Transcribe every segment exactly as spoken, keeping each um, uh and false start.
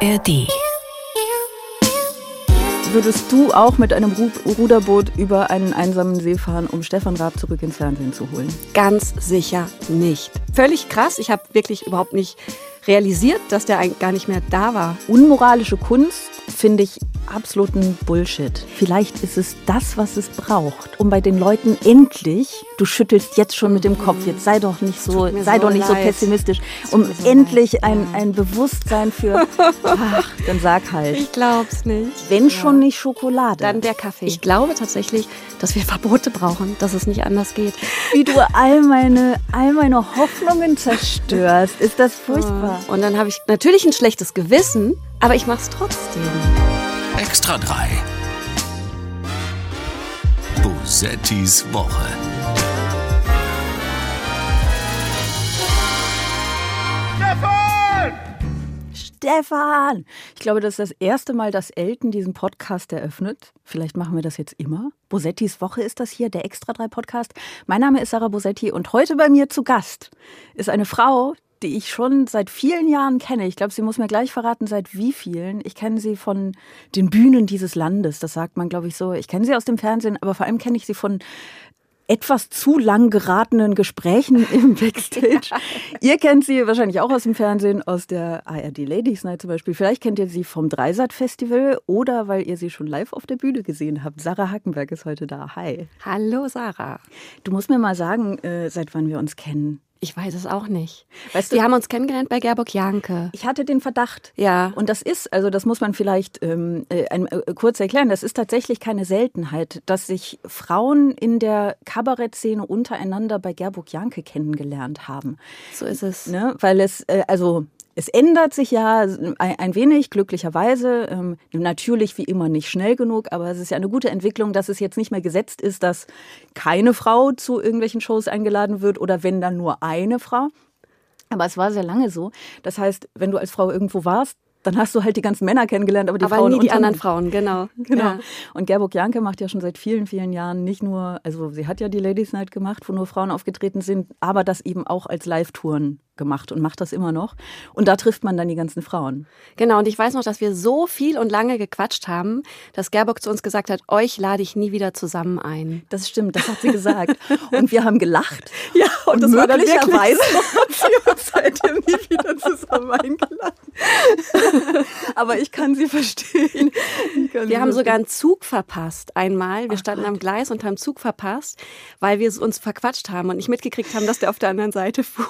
R D. Würdest du auch mit einem Ru- Ruderboot über einen einsamen See fahren, um Stefan Raab zurück ins Fernsehen zu holen? Ganz sicher nicht. Völlig krass. Ich habe wirklich überhaupt nicht realisiert, dass der eigentlich gar nicht mehr da war. Unmoralische Kunst finde ich absoluten Bullshit. Vielleicht ist es das, was es braucht, um bei den Leuten endlich, du schüttelst jetzt schon mit dem Kopf, jetzt sei doch nicht so, sei so doch nicht leid. so pessimistisch, Tut um mir so endlich leid, ein, ja. ein Bewusstsein für, ach, dann sag halt. Ich glaub's nicht. Wenn Ja. schon nicht Schokolade. Dann der Kaffee. Ich glaube tatsächlich, dass wir Verbote brauchen, dass es nicht anders geht. Wie du all meine, all meine Hoffnungen zerstörst, ist das furchtbar. Und dann habe ich natürlich ein schlechtes Gewissen, aber ich mach's trotzdem. Extra drei. Bosettis Woche. Stefan! Ich glaube, das ist das erste Mal, dass Elton diesen Podcast eröffnet. Vielleicht machen wir das jetzt immer. Bosettis Woche ist das hier, der Extra drei Podcast. Mein Name ist Sarah Bosetti und heute bei mir zu Gast ist eine Frau, die ich schon seit vielen Jahren kenne. Ich glaube, sie muss mir gleich verraten, seit wie vielen. Ich kenne sie von den Bühnen dieses Landes. Das sagt man, glaube ich, so. Ich kenne sie aus dem Fernsehen, aber vor allem kenne ich sie von etwas zu lang geratenen Gesprächen im Backstage. Ja. Ihr kennt sie wahrscheinlich auch aus dem Fernsehen, aus der A R D Ladies Night zum Beispiel. Vielleicht kennt ihr sie vom Dreisat-Festival oder weil ihr sie schon live auf der Bühne gesehen habt. Sarah Hackenberg ist heute da. Hi. Hallo Sarah. Du musst mir mal sagen, äh, seit wann wir uns kennen. Ich weiß es auch nicht. Weißt du, wir haben uns kennengelernt bei Gerburg Janke. Ich hatte den Verdacht. Ja. Und das ist, also das muss man vielleicht ähm, äh, ein, äh, kurz erklären, das ist tatsächlich keine Seltenheit, dass sich Frauen in der Kabarettszene untereinander bei Gerburg Janke kennengelernt haben. So ist es. Ne? Weil es, äh, also es ändert sich ja ein, ein wenig, glücklicherweise. Ähm, natürlich wie immer nicht schnell genug, aber es ist ja eine gute Entwicklung, dass es jetzt nicht mehr gesetzt ist, dass keine Frau zu irgendwelchen Shows eingeladen wird oder wenn dann nur eine Frau. Aber es war sehr lange so. Das heißt, wenn du als Frau irgendwo warst, dann hast du halt die ganzen Männer kennengelernt, aber die aber Frauen nie die unter- anderen Frauen, genau. Genau. Ja. Und Gerburg Janke macht ja schon seit vielen, vielen Jahren nicht nur, also sie hat ja die Ladies Night gemacht, wo nur Frauen aufgetreten sind, aber das eben auch als Live-Touren gemacht und macht das immer noch. Und da trifft man dann die ganzen Frauen. Genau, und ich weiß noch, dass wir so viel und lange gequatscht haben, dass Gerburg zu uns gesagt hat, euch lade ich nie wieder zusammen ein. Das stimmt, das hat sie gesagt. Und wir haben gelacht. Ja, Und, das war dann möglicherweise hat sie uns seitdem nie wieder zusammen eingeladen. Aber ich kann sie verstehen. Ich kann sie Wir haben verstehen. sogar einen Zug verpasst einmal. Wir Ach standen Gott. am Gleis und haben Zug verpasst, weil wir uns verquatscht haben und nicht mitgekriegt haben, dass der auf der anderen Seite fuhr.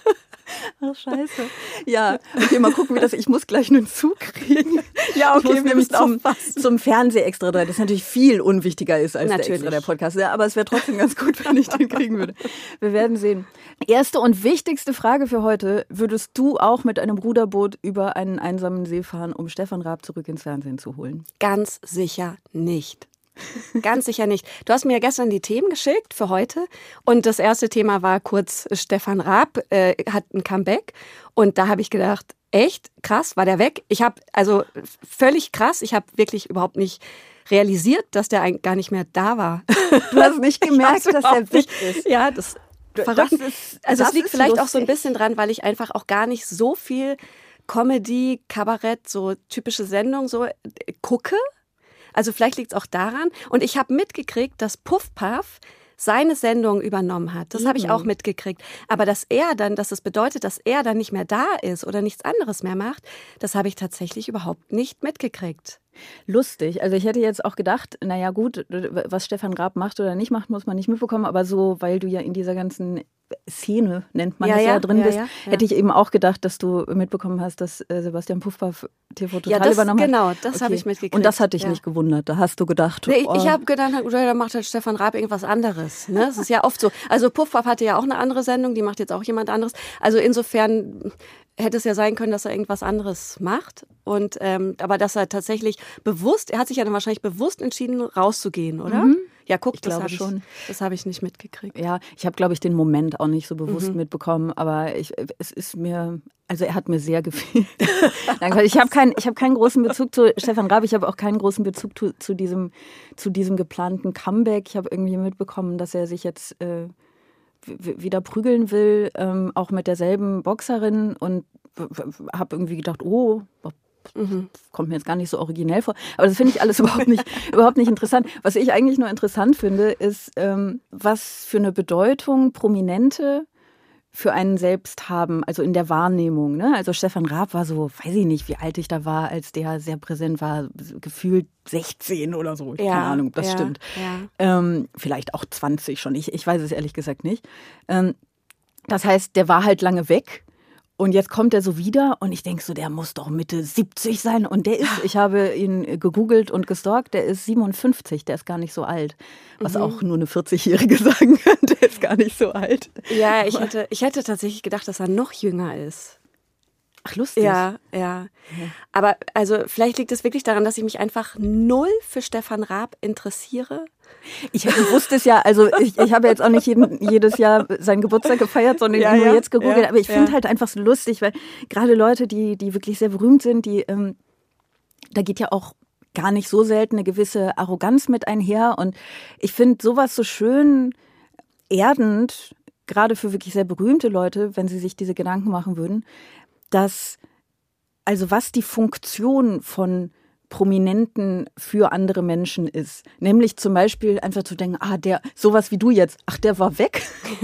Ach, scheiße. Ja, okay, mal gucken, wie das. Ich muss gleich einen Zug kriegen. Ja, Ich muss nämlich zum, aufpassen. zum Fernseh-Extra drei, das natürlich viel unwichtiger ist als Natürlich. der Extra, der Podcast. Ja, aber es wäre trotzdem ganz gut, wenn ich den kriegen würde. Wir werden sehen. Erste und wichtigste Frage für heute. Würdest du auch mit einem Ruderboot über einen einsamen See fahren, um Stefan Raab zurück ins Fernsehen zu holen? Ganz sicher nicht. Ganz sicher nicht. Du hast mir gestern die Themen geschickt für heute und das erste Thema war kurz Stefan Raab äh, hat ein Comeback und da habe ich gedacht, echt krass, war der weg? Ich habe, also völlig krass, ich habe wirklich überhaupt nicht realisiert, dass der eigentlich gar nicht mehr da war. Du hast nicht gemerkt, dass er weg ist. Ja, das verrückt. Das ist, Also das es liegt ist vielleicht auch so ein lustig. bisschen dran, weil ich einfach auch gar nicht so viel Comedy, Kabarett, so typische Sendungen so äh, gucke. Also vielleicht liegt es auch daran. Und ich habe mitgekriegt, dass Puff Puff seine Sendung übernommen hat. Das habe ich auch mitgekriegt. Aber dass er dann, dass es bedeutet, dass er dann nicht mehr da ist oder nichts anderes mehr macht, das habe ich tatsächlich überhaupt nicht mitgekriegt. Lustig. Also ich hätte jetzt auch gedacht, naja gut, was Stefan Raab macht oder nicht macht, muss man nicht mitbekommen. Aber so, weil du ja in dieser ganzen Szene, nennt man Ja, das ja, ja, drin ja, bist, ja, ja. hätte ich eben auch gedacht, dass du mitbekommen hast, dass äh, Sebastian Puffpaff T V Total Ja, das- übernommen hat. genau, das habe ich mitgekriegt, Und das hat dich ja. nicht gewundert. Da hast du gedacht, Nee, ich oh, ich habe gedacht, oder da macht halt Stefan Raab irgendwas anderes. Ne? Das ist ja oft so. Also Puff Puff hatte ja auch eine andere Sendung, die macht jetzt auch jemand anderes. Also insofern hätte es ja sein können, dass er irgendwas anderes macht. Und ähm, aber dass er tatsächlich bewusst, er hat sich ja dann wahrscheinlich bewusst entschieden, rauszugehen, oder? Ja, guck, Ich das glaube habe ich, schon. das habe ich nicht mitgekriegt. ja, ich habe, glaube ich, den Moment auch nicht so bewusst Mhm. mitbekommen, aber ich, es ist mir, also er hat mir sehr gefehlt. Danke. Ich habe keinen, ich habe keinen großen Bezug zu Stefan Raab, ich habe auch keinen großen Bezug zu, zu diesem, zu diesem geplanten Comeback. Ich habe irgendwie mitbekommen, dass er sich jetzt äh, w- wieder prügeln will, ähm, auch mit derselben Boxerin und habe irgendwie gedacht, oh, mhm. kommt mir jetzt gar nicht so originell vor. Aber das finde ich alles überhaupt nicht, überhaupt nicht interessant. Was ich eigentlich nur interessant finde, ist, ähm, was für eine Bedeutung Prominente für einen selbst haben, also in der Wahrnehmung. Ne? Also Stefan Raab war so, weiß ich nicht, wie alt ich da war, als der sehr präsent war, gefühlt sechzehn oder so. Ja, Keine Ahnung, ob das ja, stimmt. Ja. Ähm, vielleicht auch zwanzig schon, ich, ich weiß es ehrlich gesagt nicht. Ähm, das heißt, der war halt lange weg. Und jetzt kommt er so wieder und ich denke so, der muss doch Mitte siebzig sein. Und der ist, ich habe ihn gegoogelt und gestalkt, der ist siebenundfünfzig, der ist gar nicht so alt. Was mhm. auch nur eine vierzigjährige sagen könnte, der ist gar nicht so alt. Ja, ich hätte, ich hätte tatsächlich gedacht, dass er noch jünger ist. Ach, lustig. Ja, ja, ja. Aber also vielleicht liegt es wirklich daran, dass ich mich einfach null für Stefan Raab interessiere. Ich wusste es ja, also ich, ich habe jetzt auch nicht jeden, jedes Jahr seinen Geburtstag gefeiert, sondern ja, nur ja, jetzt gegoogelt. Ja, aber ich finde ja. halt einfach so lustig, weil gerade Leute, die, die wirklich sehr berühmt sind, die, ähm, da geht ja auch gar nicht so selten eine gewisse Arroganz mit einher. Und ich finde sowas so schön erdend, gerade für wirklich sehr berühmte Leute, wenn sie sich diese Gedanken machen würden, dass, also was die Funktion von Prominenten für andere Menschen ist. Nämlich zum Beispiel einfach zu denken, ah, der, sowas wie du jetzt, ach, der war weg.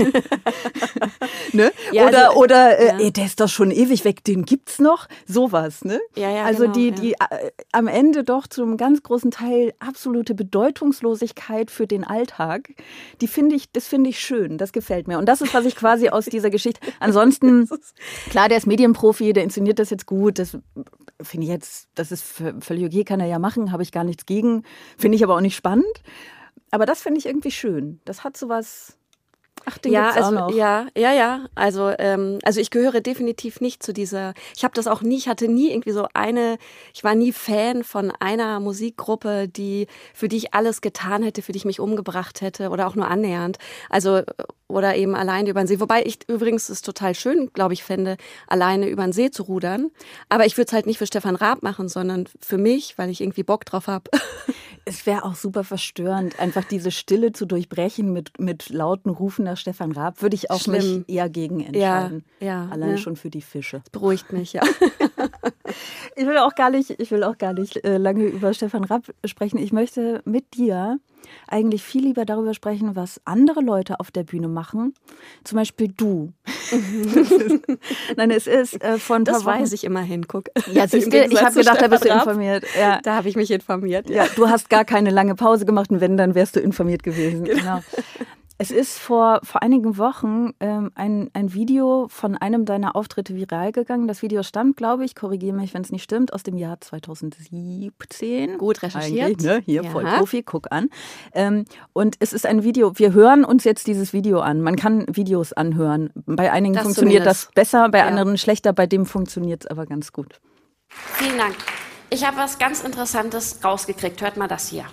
ne? Ja, oder also, oder äh, ja. ey, der ist doch schon ewig weg, den gibt's noch. Sowas, ne? Ja, ja, also genau, die, ja. die äh, am Ende doch zu einem ganz großen Teil absolute Bedeutungslosigkeit für den Alltag, die finde ich, das finde ich schön, das gefällt mir. Und das ist, was ich quasi aus dieser Geschichte, ansonsten, klar, der ist Medienprofi, der inszeniert das jetzt gut, das finde ich jetzt, das ist völlig okay, kann er ja machen, habe ich gar nichts gegen, finde ich aber auch nicht spannend. Aber das finde ich irgendwie schön. Das hat sowas. Ach, den ja, gibt's also, auch noch. ja, ja, ja. Also, ähm, also ich gehöre definitiv nicht zu dieser. Ich habe das auch nie. Ich hatte nie irgendwie so eine. Ich war nie Fan von einer Musikgruppe, die für die ich alles getan hätte, für die ich mich umgebracht hätte oder auch nur annähernd. Also oder eben alleine über den See. Wobei ich übrigens es total schön, glaube ich, fände, alleine über den See zu rudern. Aber ich würde es halt nicht für Stefan Raab machen, sondern für mich, weil ich irgendwie Bock drauf habe. Es wäre auch super verstörend, einfach diese Stille zu durchbrechen mit, mit lauten Rufen nach Stefan Raab. Würde ich auch Schlimm. mich eher gegen entscheiden. Ja, ja, Allein ne? schon für die Fische. Das beruhigt mich, ja. Ich will auch gar nicht, ich will auch gar nicht äh, lange über Stefan Raab sprechen. Ich möchte mit dir eigentlich viel lieber darüber sprechen, was andere Leute auf der Bühne machen. Zum Beispiel du. Nein, es ist äh, von ein paar Das Wochen. weiß ich immerhin, guck. Ja, siehst du, ich habe gedacht, da bist du Raab. informiert. Ja. Da habe ich mich informiert. Ja, du hast gar keine lange Pause gemacht und wenn, dann wärst du informiert gewesen. Genau. Genau. Es ist vor, vor einigen Wochen ähm, ein, ein Video von einem deiner Auftritte viral gegangen. Das Video stammt, glaube ich, korrigiere mich, wenn es nicht stimmt, aus dem Jahr zweitausendsiebzehn. Gut recherchiert. Ne? Hier, ja. voll Profi, guck an. Ähm, und es ist ein Video, wir hören uns jetzt dieses Video an. Man kann Videos anhören. Bei einigen das funktioniert zumindest. das besser, bei ja. anderen schlechter. Bei dem funktioniert es aber ganz gut. Vielen Dank. Ich habe was ganz Interessantes rausgekriegt. Hört mal das hier.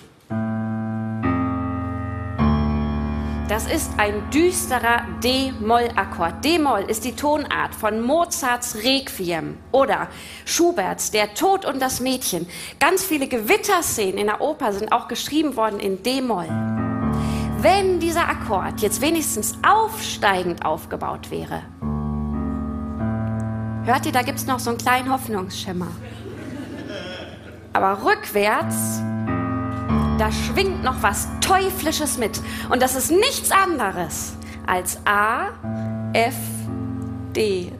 Das ist ein düsterer D-Moll-Akkord. D-Moll ist die Tonart von Mozarts Requiem oder Schuberts Der Tod und das Mädchen. Ganz viele Gewitterszenen in der Oper sind auch geschrieben worden in D-Moll. Wenn dieser Akkord jetzt wenigstens aufsteigend aufgebaut wäre, hört ihr, da gibt es noch so einen kleinen Hoffnungsschimmer. Aber rückwärts, da schwingt noch was Teuflisches mit. Und das ist nichts anderes als A, F, D.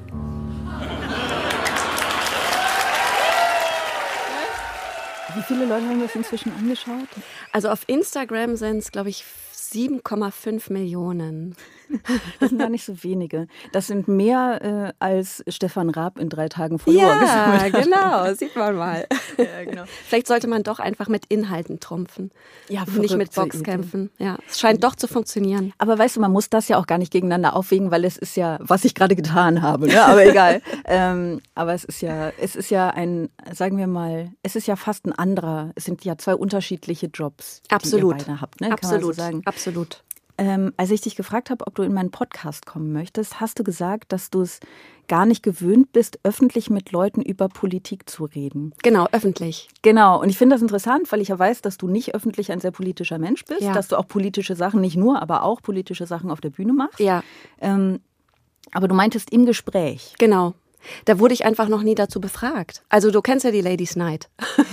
Wie viele Leute haben das inzwischen angeschaut? Also auf Instagram sind es, glaube ich, sieben Komma fünf Millionen. Das sind gar nicht so wenige. Das sind mehr äh, als Stefan Raab in drei Tagen Follower gesammelt hat. Ja, genau, sieht man mal. Ja, genau. Vielleicht sollte man doch einfach mit Inhalten trumpfen. Ja, und nicht mit Boxkämpfen. Ja, es scheint doch zu funktionieren. Aber weißt du, man muss das ja auch gar nicht gegeneinander aufwägen, weil es ist ja, was ich gerade getan habe, ne? Aber egal. ähm, aber es ist ja, es ist ja ein, sagen wir mal, es ist ja fast ein anderer, es sind ja zwei unterschiedliche Jobs, Absolut. die ihr beide habt, ne? Absolut. Kann man so sagen. Absolut. Ähm, als ich dich gefragt habe, ob du in meinen Podcast kommen möchtest, hast du gesagt, dass du es gar nicht gewöhnt bist, öffentlich mit Leuten über Politik zu reden. Genau, öffentlich. Genau, und ich finde das interessant, weil ich ja weiß, dass du nicht öffentlich ein sehr politischer Mensch bist, Ja. dass du auch politische Sachen, nicht nur, aber auch politische Sachen auf der Bühne machst. Ja, Ähm, aber du meintest im Gespräch. genau. Da wurde ich einfach noch nie dazu befragt. Also du kennst ja die Ladies Night.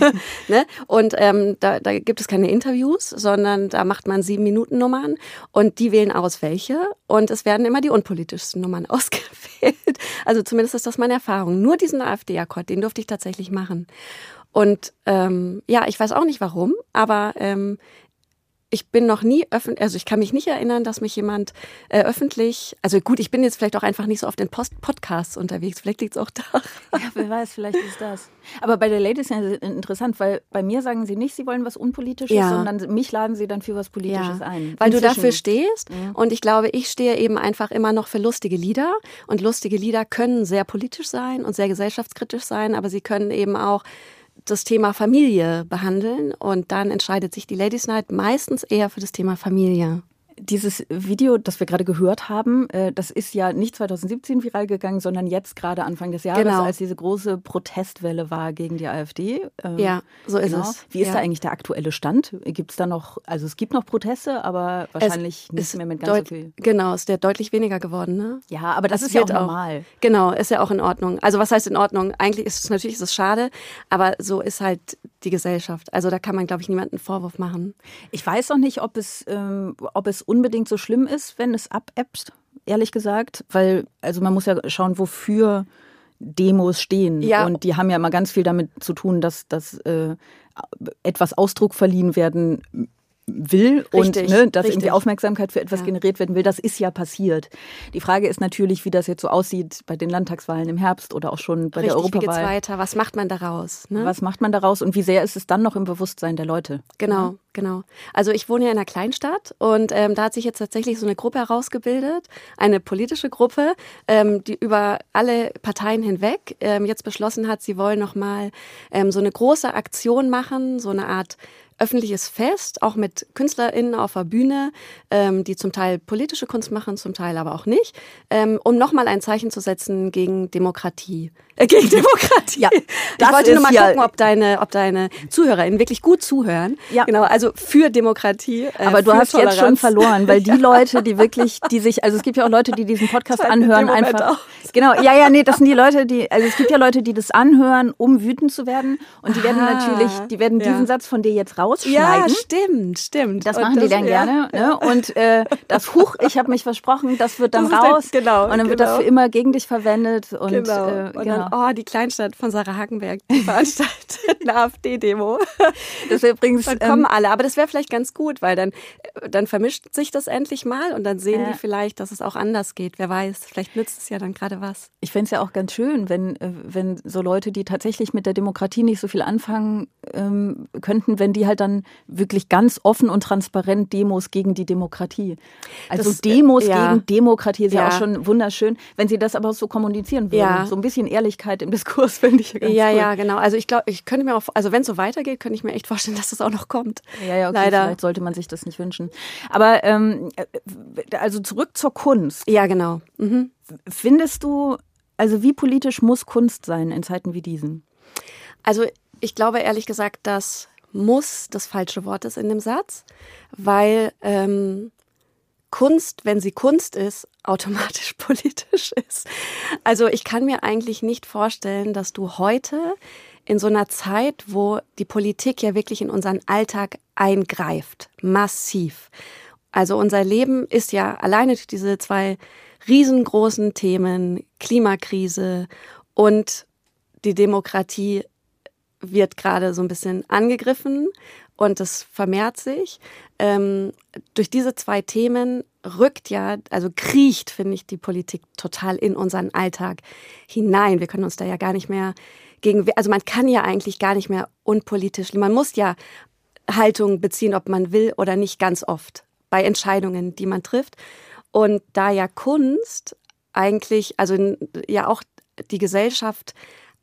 Ne? Und ähm, da, da gibt es keine Interviews, sondern da macht man sieben Minuten Nummern und die wählen aus welche. Und es werden immer die unpolitischsten Nummern ausgewählt. Also zumindest ist das meine Erfahrung. Nur diesen AfD-Akkord, den durfte ich tatsächlich machen. Und ähm, ja, ich weiß auch nicht warum, aber ähm, ich bin noch nie öffentlich, also ich kann mich nicht erinnern, dass mich jemand äh, öffentlich, also gut, ich bin jetzt vielleicht auch einfach nicht so auf den Post- Podcasts unterwegs, vielleicht liegt es auch da. Ja, wer weiß, vielleicht ist das. Aber bei der Ladies ist ja interessant, weil bei mir sagen sie nicht, sie wollen was Unpolitisches, ja. sondern mich laden sie dann für was Politisches ja. ein. Weil Inzwischen. du dafür stehst ja. und ich glaube, ich stehe eben einfach immer noch für lustige Lieder und lustige Lieder können sehr politisch sein und sehr gesellschaftskritisch sein, aber sie können eben auch das Thema Familie behandeln und dann entscheidet sich die Ladies Night meistens eher für das Thema Familie. Dieses Video, das wir gerade gehört haben, das ist ja nicht zwanzig siebzehn viral gegangen, sondern jetzt gerade Anfang des Jahres, genau. als diese große Protestwelle war gegen die AfD. Ja, so ist genau. es. Wie ist ja. da eigentlich der aktuelle Stand? Gibt es da noch, also es gibt noch Proteste, aber wahrscheinlich nicht mehr mit ganz so viel. Genau, ist der deutlich weniger geworden, ne? Ja, aber das, das ist ja auch normal. Auch, genau, ist ja auch in Ordnung. Also was heißt in Ordnung? Eigentlich ist es natürlich ist es schade, aber so ist halt die Gesellschaft. Also da kann man, glaube ich, niemanden einen Vorwurf machen. Ich weiß auch nicht, ob es, ähm, ob es unbedingt so schlimm ist, wenn es abebbt, ehrlich gesagt. Weil, also man muss ja schauen, wofür Demos stehen. Ja. Und die haben ja immer ganz viel damit zu tun, dass, dass äh, etwas Ausdruck verliehen werden will richtig, und ne, dass richtig. irgendwie Aufmerksamkeit für etwas ja. generiert werden will. Das ist ja passiert. Die Frage ist natürlich, wie das jetzt so aussieht bei den Landtagswahlen im Herbst oder auch schon bei richtig, der Europawahl. Wie geht's weiter? Was macht man daraus? Ne? Was macht man daraus und wie sehr ist es dann noch im Bewusstsein der Leute? Genau, ja. genau. Also ich wohne ja in einer Kleinstadt und ähm, da hat sich jetzt tatsächlich so eine Gruppe herausgebildet, eine politische Gruppe, ähm, die über alle Parteien hinweg ähm, jetzt beschlossen hat, sie wollen nochmal ähm, so eine große Aktion machen, so eine Art öffentliches Fest, auch mit KünstlerInnen auf der Bühne, ähm, die zum Teil politische Kunst machen, zum Teil aber auch nicht, ähm, um nochmal ein Zeichen zu setzen gegen Demokratie. Äh, gegen Demokratie. Ja, ich wollte nur mal ja gucken, ob deine, ob deine ZuhörerInnen wirklich gut zuhören. Ja. Genau, also für Demokratie. Äh, aber du hast Toleranz. Jetzt schon verloren, weil die Leute, die wirklich, die sich, also es gibt ja auch Leute, die diesen Podcast anhören, einfach. Genau, ja, ja, nee, das sind die Leute, die, also es gibt ja Leute, die das anhören, um wütend zu werden. Und die werden ah, natürlich, die werden diesen ja. Satz von dir jetzt rausschneiden. Ja, stimmt, stimmt. Das und machen das, die dann ja. gerne. Ne? Und äh, das Huch, ich habe mich versprochen, das wird dann das raus. Dann, genau, und dann genau. wird das für immer gegen dich verwendet. Und, genau. Äh, und genau. dann, oh, die Kleinstadt von Sarah Hagenberg, die veranstaltet eine AfD-Demo. Das wäre übrigens. Dann kommen ähm, alle, aber das wäre vielleicht ganz gut, weil dann, dann vermischt sich das endlich mal und dann sehen ja. die vielleicht, dass es auch anders geht. Wer weiß, vielleicht nützt es ja dann gerade was. Ich fände es ja auch ganz schön, wenn, wenn so Leute, die tatsächlich mit der Demokratie nicht so viel anfangen ähm, könnten, wenn die halt dann wirklich ganz offen und transparent Demos gegen die Demokratie. Also das, Demos ja. gegen Demokratie ist ja. ja auch schon wunderschön, wenn sie das aber so kommunizieren würden. Ja. So ein bisschen Ehrlichkeit im Diskurs finde ich ja ganz Ja, cool. ja, genau. Also ich glaube, ich könnte mir auch, also wenn es so weitergeht, könnte ich mir echt vorstellen, dass das auch noch kommt. Ja, ja, okay, leider. Vielleicht sollte man sich das nicht wünschen. Aber ähm, also zurück zur Kunst. Ja, genau. Mhm. Findest du, also wie politisch muss Kunst sein in Zeiten wie diesen? Also ich glaube ehrlich gesagt, dass muss das falsche Wort ist in dem Satz, weil ähm, Kunst, wenn sie Kunst ist, automatisch politisch ist. Also ich kann mir eigentlich nicht vorstellen, dass du heute in so einer Zeit, wo die Politik ja wirklich in unseren Alltag eingreift, massiv. Also unser Leben ist ja alleine durch diese zwei riesengroßen Themen, Klimakrise und die Demokratie wird gerade so ein bisschen angegriffen und das vermehrt sich. Ähm, durch diese zwei Themen rückt ja, also kriecht, finde ich, die Politik total in unseren Alltag hinein. Wir können uns da ja gar nicht mehr gegen, also man kann ja eigentlich gar nicht mehr unpolitisch, man muss ja Haltung beziehen, ob man will oder nicht, ganz oft bei Entscheidungen, die man trifft. Und da ja Kunst eigentlich, also ja auch die Gesellschaft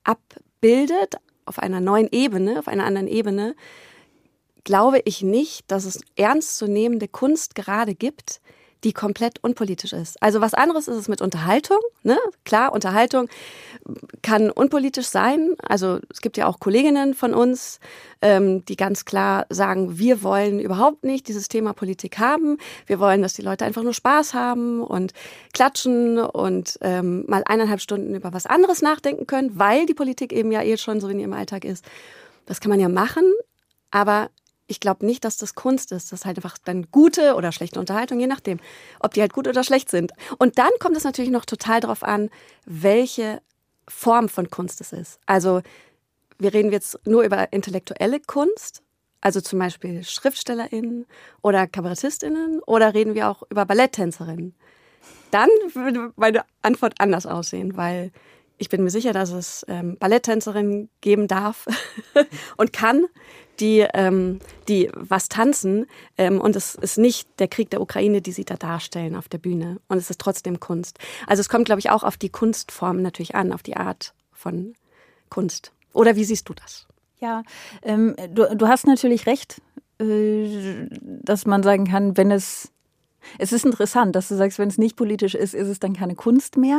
abbildet, auf einer neuen Ebene, auf einer anderen Ebene, glaube ich nicht, dass es ernstzunehmende Kunst gerade gibt, die komplett unpolitisch ist. Also was anderes ist es mit Unterhaltung. Ne? Klar, Unterhaltung kann unpolitisch sein. Also es gibt ja auch Kolleginnen von uns, ähm, die ganz klar sagen, wir wollen überhaupt nicht dieses Thema Politik haben. Wir wollen, dass die Leute einfach nur Spaß haben und klatschen und ähm, mal eineinhalb Stunden über was anderes nachdenken können, weil die Politik eben ja eh schon so in ihrem Alltag ist. Das kann man ja machen, aber ich glaube nicht, dass das Kunst ist. Das ist halt einfach dann gute oder schlechte Unterhaltung, je nachdem, ob die halt gut oder schlecht sind. Und dann kommt es natürlich noch total drauf an, welche Form von Kunst es ist. Also wir reden jetzt nur über intellektuelle Kunst, also zum Beispiel SchriftstellerInnen oder KabarettistInnen, oder reden wir auch über Balletttänzerinnen? Dann würde meine Antwort anders aussehen, weil ich bin mir sicher, dass es ähm, Balletttänzerinnen geben darf und kann, die, ähm, die was tanzen. Ähm, und es ist nicht der Krieg der Ukraine, die sie da darstellen auf der Bühne. Und es ist trotzdem Kunst. Also es kommt, glaube ich, auch auf die Kunstform natürlich an, auf die Art von Kunst. Oder wie siehst du das? Ja, ähm, du, du hast natürlich recht, äh, dass man sagen kann, wenn es, es ist interessant, dass du sagst, wenn es nicht politisch ist, ist es dann keine Kunst mehr.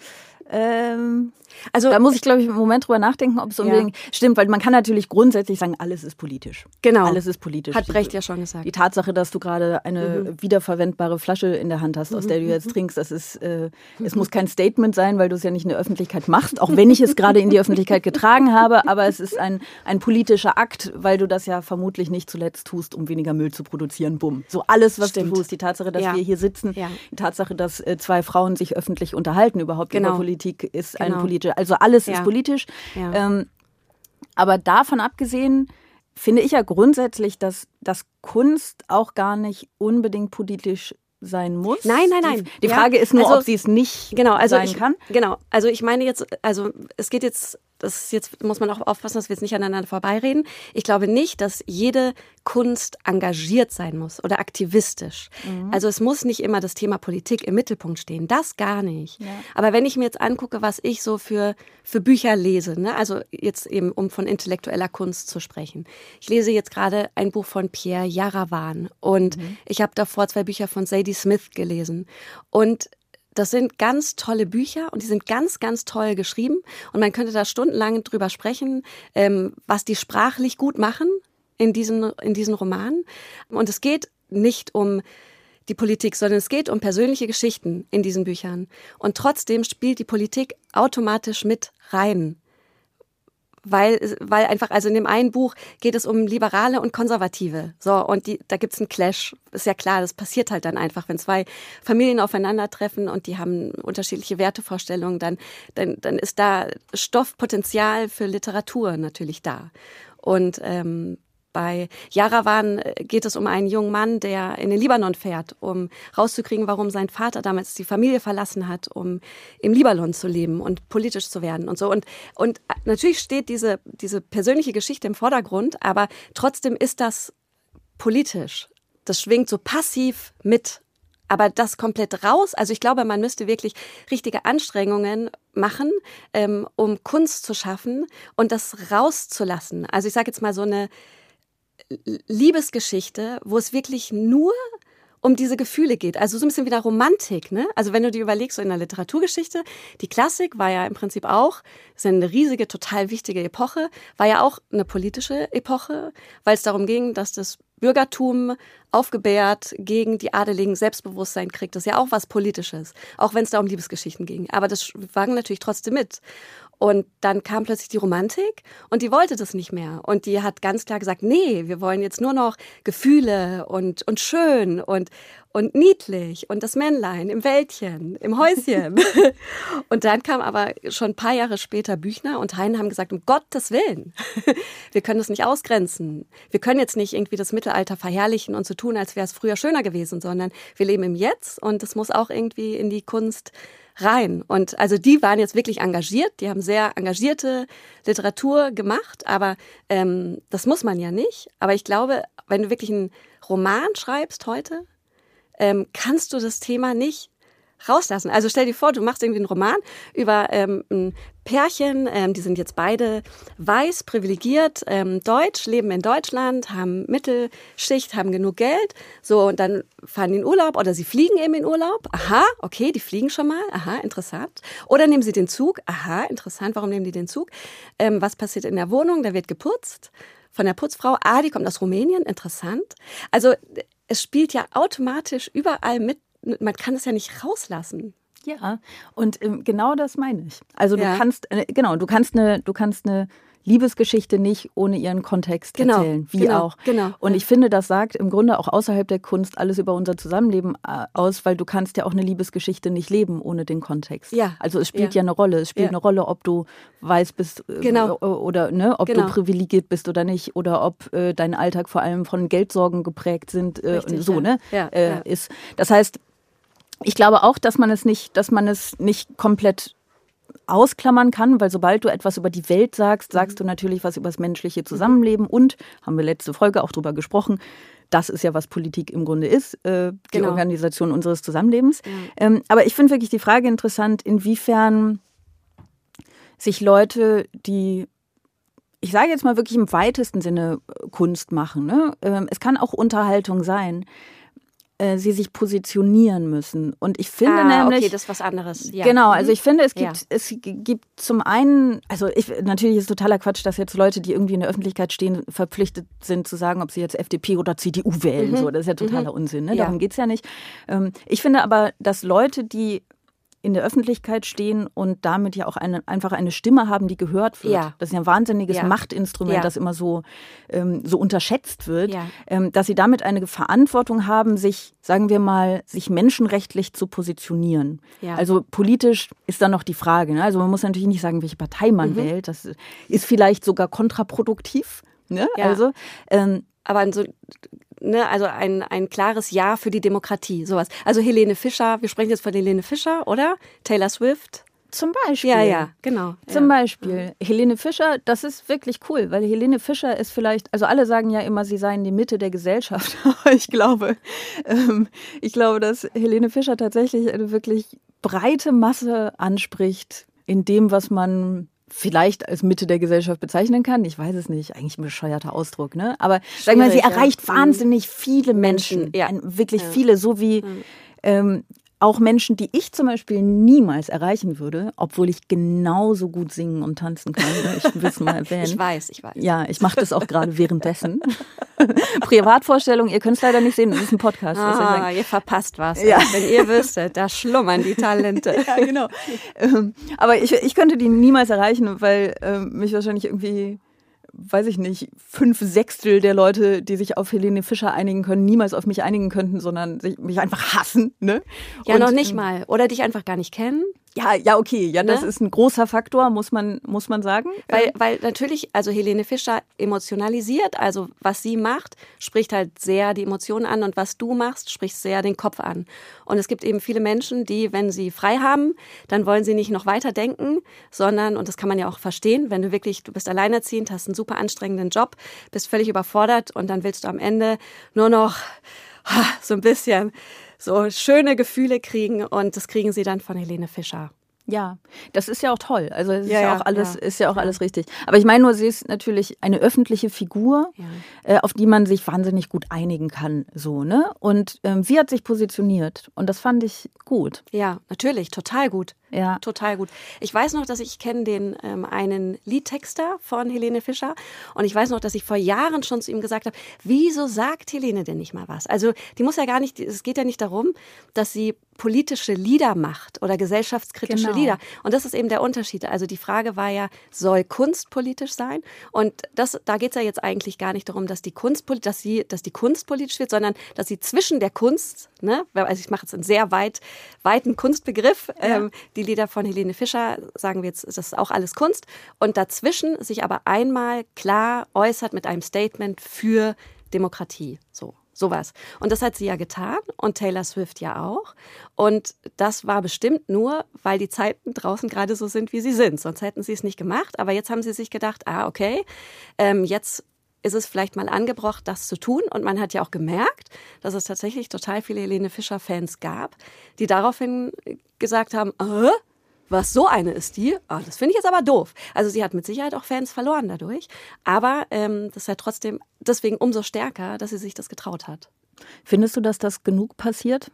Ähm, also da muss ich, glaube ich, im Moment drüber nachdenken, ob es unbedingt ja. stimmt, weil man kann natürlich grundsätzlich sagen, alles ist politisch. Genau. Alles ist politisch. Hat Brecht ja schon gesagt. Die Tatsache, dass du gerade eine mhm. wiederverwendbare Flasche in der Hand hast, aus der du jetzt trinkst, das ist, äh, mhm. es muss kein Statement sein, weil du es ja nicht in der Öffentlichkeit machst, auch wenn ich es gerade in die Öffentlichkeit getragen habe, aber es ist ein, ein politischer Akt, weil du das ja vermutlich nicht zuletzt tust, um weniger Müll zu produzieren. Bumm. So alles, was Stimmt. du tust. Die Tatsache, dass ja. wir hier sitzen, ja. die Tatsache, dass äh, zwei Frauen sich öffentlich unterhalten überhaupt genau. über Politik, ist genau. ein politischer, also alles ja. ist politisch. Ja. Ähm, aber davon abgesehen finde ich ja grundsätzlich, dass, dass Kunst auch gar nicht unbedingt politisch sein muss. Nein, nein, nein. Die, die Frage ja. ist nur, also, ob sie es nicht genau, also sein ich, kann. Genau, also ich meine jetzt, also es geht jetzt, das ist jetzt muss man auch aufpassen, dass wir jetzt nicht aneinander vorbeireden. Ich glaube nicht, dass jede Kunst engagiert sein muss oder aktivistisch. Mhm. Also es muss nicht immer das Thema Politik im Mittelpunkt stehen, das gar nicht. Ja. Aber wenn ich mir jetzt angucke, was ich so für, für Bücher lese, ne? Also jetzt eben, um von intellektueller Kunst zu sprechen. Ich lese jetzt gerade ein Buch von Pierre Jarawan und mhm. ich habe davor zwei Bücher von Zadie Smith gelesen und das sind ganz tolle Bücher und die sind ganz, ganz toll geschrieben. Und man könnte da stundenlang drüber sprechen, ähm, was die sprachlich gut machen in diesen, in diesen Romanen. Und es geht nicht um die Politik, sondern es geht um persönliche Geschichten in diesen Büchern. Und trotzdem spielt die Politik automatisch mit rein. Weil, weil einfach, also in dem einen Buch geht es um Liberale und Konservative. So, und die, da gibt's einen Clash. Ist ja klar, das passiert halt dann einfach, wenn zwei Familien aufeinandertreffen und die haben unterschiedliche Wertevorstellungen, dann, dann, dann ist da Stoffpotenzial für Literatur natürlich da. Und, ähm, bei Jarawan geht es um einen jungen Mann, der in den Libanon fährt, um rauszukriegen, warum sein Vater damals die Familie verlassen hat, um im Libanon zu leben und politisch zu werden und so. Und, und natürlich steht diese, diese persönliche Geschichte im Vordergrund, aber trotzdem ist das politisch. Das schwingt so passiv mit. Aber das komplett raus, also ich glaube, man müsste wirklich richtige Anstrengungen machen, ähm, um Kunst zu schaffen und das rauszulassen. Also ich sage jetzt mal so eine Liebesgeschichte, wo es wirklich nur um diese Gefühle geht. Also so ein bisschen wie eine Romantik, ne? Also wenn du dir überlegst, so in der Literaturgeschichte, die Klassik war ja im Prinzip auch, ist eine riesige, total wichtige Epoche, war ja auch eine politische Epoche, weil es darum ging, dass das Bürgertum aufgebärt gegen die Adeligen Selbstbewusstsein kriegt. Das ist ja auch was Politisches, auch wenn es da um Liebesgeschichten ging. Aber das schwang natürlich trotzdem mit. Und dann kam plötzlich die Romantik und die wollte das nicht mehr. Und die hat ganz klar gesagt, nee, wir wollen jetzt nur noch Gefühle und, und schön und, und niedlich und das Männlein im Wäldchen, im Häuschen. Und dann kam aber schon ein paar Jahre später Büchner und Heine haben gesagt, um Gottes Willen, wir können das nicht ausgrenzen. Wir können jetzt nicht irgendwie das Mittelalter verherrlichen und so tun, als wäre es früher schöner gewesen, sondern wir leben im Jetzt und das muss auch irgendwie in die Kunst rein. Und also die waren jetzt wirklich engagiert, die haben sehr engagierte Literatur gemacht, aber ähm, das muss man ja nicht. Aber ich glaube, wenn du wirklich einen Roman schreibst heute, ähm, kannst du das Thema nicht rauslassen. Also stell dir vor, du machst irgendwie einen Roman über ähm, ein Pärchen, ähm, die sind jetzt beide weiß, privilegiert, ähm, deutsch, leben in Deutschland, haben Mittelschicht, haben genug Geld. So, und dann fahren die in Urlaub oder sie fliegen eben in Urlaub. Aha, okay, die fliegen schon mal. Aha, interessant. Oder nehmen sie den Zug. Aha, interessant, warum nehmen die den Zug? Ähm, was passiert in der Wohnung? Da wird geputzt von der Putzfrau. Ah, die kommt aus Rumänien. Interessant. Also es spielt ja automatisch überall mit. Man kann es ja nicht rauslassen. Ja, und ähm, genau das meine ich. Also du Ja. kannst, äh, genau, du kannst eine, du kannst eine Liebesgeschichte nicht ohne ihren Kontext Genau, erzählen, wie genau, auch. genau. Und ich finde, das sagt im Grunde auch außerhalb der Kunst alles über unser Zusammenleben äh, aus, weil du kannst ja auch eine Liebesgeschichte nicht leben ohne den Kontext. Ja. Also es spielt Ja. ja, eine Rolle. Es spielt Ja. eine Rolle, ob du weiß bist äh, Genau. oder ne, ob Genau. du privilegiert bist oder nicht oder ob äh, dein Alltag vor allem von Geldsorgen geprägt sind äh, Richtig, und so ja. ne Ja, äh, ja. ist. Das heißt, ich glaube auch, dass man es nicht, dass man es nicht komplett ausklammern kann, weil sobald du etwas über die Welt sagst, sagst du natürlich was über das menschliche Zusammenleben und, haben wir letzte Folge auch drüber gesprochen, das ist ja, was Politik im Grunde ist, äh, die Genau. Organisation unseres Zusammenlebens. Ähm, aber ich finde wirklich die Frage interessant, inwiefern sich Leute, die, ich sage jetzt mal wirklich im weitesten Sinne äh, Kunst machen, ne? Ähm, es kann auch Unterhaltung sein, äh, sie sich positionieren müssen. Und ich finde ah, nämlich... okay, das ist was anderes. Ja. Genau, Mhm. also ich finde, es gibt, Ja. es g- gibt zum einen, also ich, natürlich ist es totaler Quatsch, dass jetzt Leute, die irgendwie in der Öffentlichkeit stehen, verpflichtet sind zu sagen, ob sie jetzt F D P oder C D U wählen. Mhm. So, das ist ja totaler Unsinn, ne? Ja. Darum geht's ja nicht. Ähm, ich finde aber, dass Leute, die in der Öffentlichkeit stehen und damit ja auch eine, einfach eine Stimme haben, die gehört wird. Ja. Das ist ja ein wahnsinniges Ja. Machtinstrument, Ja. das immer so, ähm, so unterschätzt wird, Ja. ähm, dass sie damit eine Verantwortung haben, sich, sagen wir mal, sich menschenrechtlich zu positionieren. Ja. Also politisch ist dann noch die Frage. Ne? Also man muss natürlich nicht sagen, welche Partei man Mhm. wählt. Das ist vielleicht sogar kontraproduktiv. Ne? Ja. Also ähm, Aber so, ne, also ein, ein klares Ja für die Demokratie, sowas. Also Helene Fischer, wir sprechen jetzt von Helene Fischer, oder? Taylor Swift. zum Beispiel. Ja, ja, genau. Zum ja. Beispiel Helene Fischer, das ist wirklich cool, weil Helene Fischer ist vielleicht, also alle sagen ja immer, sie seien die Mitte der Gesellschaft, aber ich glaube, ähm, ich glaube, dass Helene Fischer tatsächlich eine wirklich breite Masse anspricht in dem, was man vielleicht als Mitte der Gesellschaft bezeichnen kann. Ich weiß es nicht, eigentlich ein bescheuerter Ausdruck, ne? Aber sagen wir mal, sie Schwierig, ja. erreicht Mhm. wahnsinnig viele Menschen, Menschen, ja. Ein, wirklich Ja. viele, so wie ähm, auch Menschen, die ich zum Beispiel niemals erreichen würde, obwohl ich genauso gut singen und tanzen kann. Ich will es mal erwähnen. Ich weiß, ich weiß. Ja, ich mache das auch gerade währenddessen. Privatvorstellung, ihr könnt es leider nicht sehen, das ist ein Podcast. was soll ich Ah, sagen? ihr verpasst was. Ja. Wenn ihr wüsstet, da schlummern die Talente. Ja, genau. Ähm, aber ich, ich könnte die niemals erreichen, weil ähm, mich wahrscheinlich irgendwie, weiß ich nicht, fünf Sechstel der Leute, die sich auf Helene Fischer einigen können, niemals auf mich einigen könnten, sondern sich, mich einfach hassen. Ne? Ja, Und, noch nicht ähm, mal. Oder dich einfach gar nicht kennen. Ja, ja, okay. Ja, das Ne? ist ein großer Faktor, muss man, muss man sagen. Weil, weil natürlich, also Helene Fischer emotionalisiert, also was sie macht, spricht halt sehr die Emotionen an und was du machst, spricht sehr den Kopf an. Und es gibt eben viele Menschen, die, wenn sie frei haben, dann wollen sie nicht noch weiter denken, sondern, und das kann man ja auch verstehen, wenn du wirklich, du bist alleinerziehend, hast einen super anstrengenden Job, bist völlig überfordert und dann willst du am Ende nur noch ha, so ein bisschen so schöne Gefühle kriegen und das kriegen sie dann von Helene Fischer. Ja, das ist ja auch toll. Also es ist Ja, ja, ja, auch alles, ja. ist ja auch alles richtig. Aber ich meine nur, sie ist natürlich eine öffentliche Figur, Ja. äh, auf die man sich wahnsinnig gut einigen kann, so, ne? Und ähm, sie hat sich positioniert und das fand ich gut. Ja, natürlich, total gut. Ja. Total gut. Ich weiß noch, dass ich kenne den ähm, einen Liedtexter von Helene Fischer und ich weiß noch, dass ich vor Jahren schon zu ihm gesagt habe, wieso sagt Helene denn nicht mal was? Also die muss ja gar nicht, es geht ja nicht darum, dass sie politische Lieder macht oder gesellschaftskritische Genau. Lieder. Und das ist eben der Unterschied. Also die Frage war ja, soll Kunst politisch sein? Und das, da geht es ja jetzt eigentlich gar nicht darum, dass die Kunst, dass sie, dass die Kunst politisch wird, sondern dass sie zwischen der Kunst, ne, also ich mache jetzt einen sehr weit, weiten Kunstbegriff, Ja. ähm, die Lieder von Helene Fischer, sagen wir jetzt, das ist auch alles Kunst. Und dazwischen sich aber einmal klar äußert mit einem Statement für Demokratie. So, sowas. Und das hat sie ja getan und Taylor Swift ja auch. Und das war bestimmt nur, weil die Zeiten draußen gerade so sind, wie sie sind. Sonst hätten sie es nicht gemacht. Aber jetzt haben sie sich gedacht, ah, okay, ähm, jetzt ist es vielleicht mal angebracht, das zu tun. Und man hat ja auch gemerkt, dass es tatsächlich total viele Helene Fischer-Fans gab, die daraufhin gesagt haben, äh, was, so eine ist die? Ah, das finde ich jetzt aber doof. Also sie hat mit Sicherheit auch Fans verloren dadurch. Aber ähm, das ist ja trotzdem deswegen umso stärker, dass sie sich das getraut hat. Findest du, dass das genug passiert?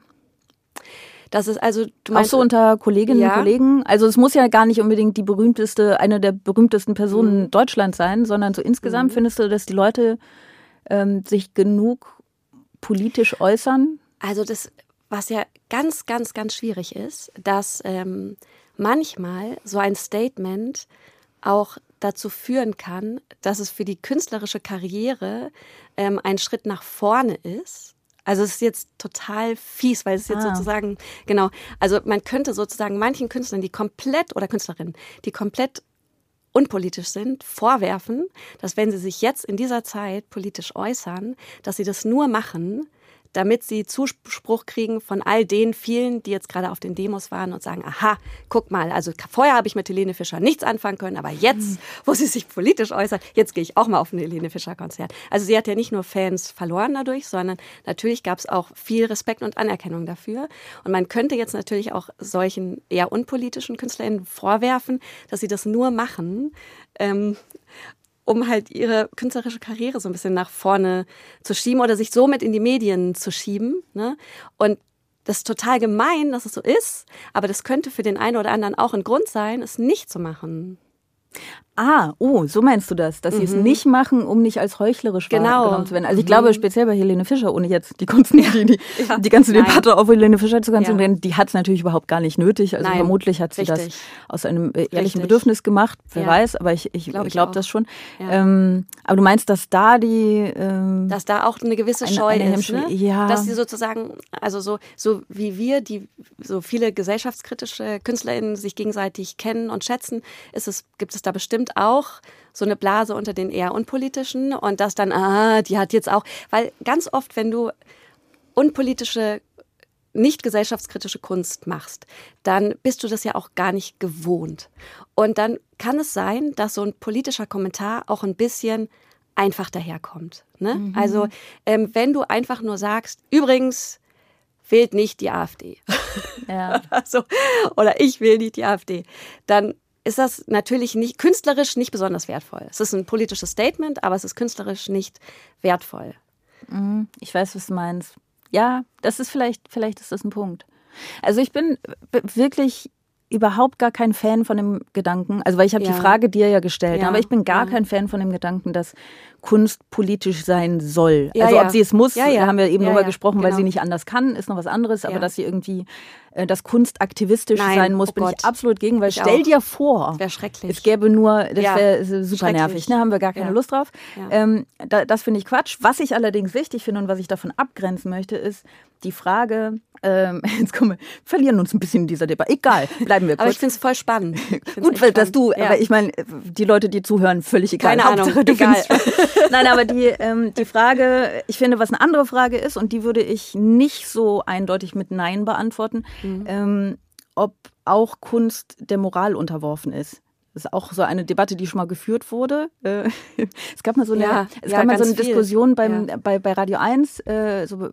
Das ist also, du meinst, auch so unter Kolleginnen ja. und Kollegen. Also es muss ja gar nicht unbedingt die berühmteste, eine der berühmtesten Personen Mhm. Deutschlands sein, sondern so insgesamt Mhm. findest du, dass die Leute ähm, sich genug politisch äußern? Also das, was ja ganz, ganz, ganz schwierig ist, dass ähm, manchmal so ein Statement auch dazu führen kann, dass es für die künstlerische Karriere ähm, ein Schritt nach vorne ist. Also es ist jetzt total fies, weil es jetzt Ah. sozusagen, genau, also man könnte sozusagen manchen Künstlern, die komplett, oder Künstlerinnen, die komplett unpolitisch sind, vorwerfen, dass wenn sie sich jetzt in dieser Zeit politisch äußern, dass sie das nur machen, damit sie Zuspruch kriegen von all den vielen, die jetzt gerade auf den Demos waren und sagen, aha, guck mal, also vorher habe ich mit Helene Fischer nichts anfangen können, aber jetzt, wo sie sich politisch äußert, jetzt gehe ich auch mal auf ein Helene Fischer-Konzert. Also sie hat ja nicht nur Fans verloren dadurch, sondern natürlich gab es auch viel Respekt und Anerkennung dafür. Und man könnte jetzt natürlich auch solchen eher unpolitischen KünstlerInnen vorwerfen, dass sie das nur machen, ähm, um halt ihre künstlerische Karriere so ein bisschen nach vorne zu schieben oder sich somit in die Medien zu schieben. Ne? Und das ist total gemein, dass es so ist, aber das könnte für den einen oder anderen auch ein Grund sein, es nicht zu machen. Ah, oh, so meinst du das, dass sie es nicht machen, um nicht als heuchlerisch Genau. wahrgenommen zu werden. Also ich Mhm. glaube speziell bei Helene Fischer, ohne jetzt die, Kunst, die, die, Ja. die ganze Nein. Debatte auf Helene Fischer zu konzentrieren, Ja. die hat es natürlich überhaupt gar nicht nötig. Also Nein. vermutlich hat sie Richtig. das aus einem äh, ehrlichen Richtig. Bedürfnis gemacht, wer Ja. weiß, aber ich, ich, Glaub ich ich glaube auch. das schon. Ja. Ähm, aber du meinst, dass da die... Ähm, Dass da auch eine gewisse Eine- Scheu eine ist, Hemmschwelle, ne? ja. Dass sie sozusagen, also so, so wie wir, die so viele gesellschaftskritische KünstlerInnen sich gegenseitig kennen und schätzen, ist es, gibt es da bestimmt auch so eine Blase unter den eher unpolitischen und das dann, ah, die hat jetzt auch, weil ganz oft, wenn du unpolitische, nicht gesellschaftskritische Kunst machst, dann bist du das ja auch gar nicht gewohnt. Und dann kann es sein, dass so ein politischer Kommentar auch ein bisschen einfach daherkommt. Ne? Mhm. Also ähm, wenn du einfach nur sagst, übrigens, wählt nicht die AfD. Ja. also, oder ich wähle nicht die AfD. Dann ist das natürlich nicht künstlerisch nicht besonders wertvoll. Es ist ein politisches Statement, aber es ist künstlerisch nicht wertvoll. Ich weiß, was du meinst. Ja, das ist vielleicht, vielleicht ist das ein Punkt. Also ich bin wirklich überhaupt gar kein Fan von dem Gedanken, also weil ich habe Ja. die Frage dir ja gestellt, Ja. aber ich bin gar Ja. kein Fan von dem Gedanken, dass Kunst politisch sein soll. Ja, also ja. ob sie es muss, Ja, ja. da haben wir eben Ja, drüber ja. gesprochen, weil Genau. sie nicht anders kann, ist noch was anderes, aber Ja. dass sie irgendwie, äh, dass Kunst aktivistisch Nein, sein muss, oh bin ich Gott. absolut gegen, weil Ich stell auch. dir vor, Das wäre schrecklich. es gäbe nur, das Ja. wäre super Schrecklich. nervig, ne? Haben wir gar keine Ja. Lust drauf. Ja. Ähm, da, das finde ich Quatsch. Was ich allerdings wichtig finde und was ich davon abgrenzen möchte, ist die Frage, ähm, jetzt kommen wir, verlieren uns ein bisschen in dieser Debatte. Egal, bleiben wir kurz. Aber ich finde es voll spannend. Ich find's Gut, echt dass du, spannend. aber ich meine, die Leute, die zuhören, völlig egal. Keine Ahnung, Hauptsache, du egal. findest- Nein, aber die, ähm, die Frage, ich finde, was eine andere Frage ist, und die würde ich nicht so eindeutig mit Nein beantworten, Mhm. ähm, ob auch Kunst der Moral unterworfen ist. Das ist auch so eine Debatte, die schon mal geführt wurde. Äh, es gab mal so eine, Ja, es ja, gab mal so ganz eine viel. Diskussion beim, Ja. bei, bei Radio eins, äh, so,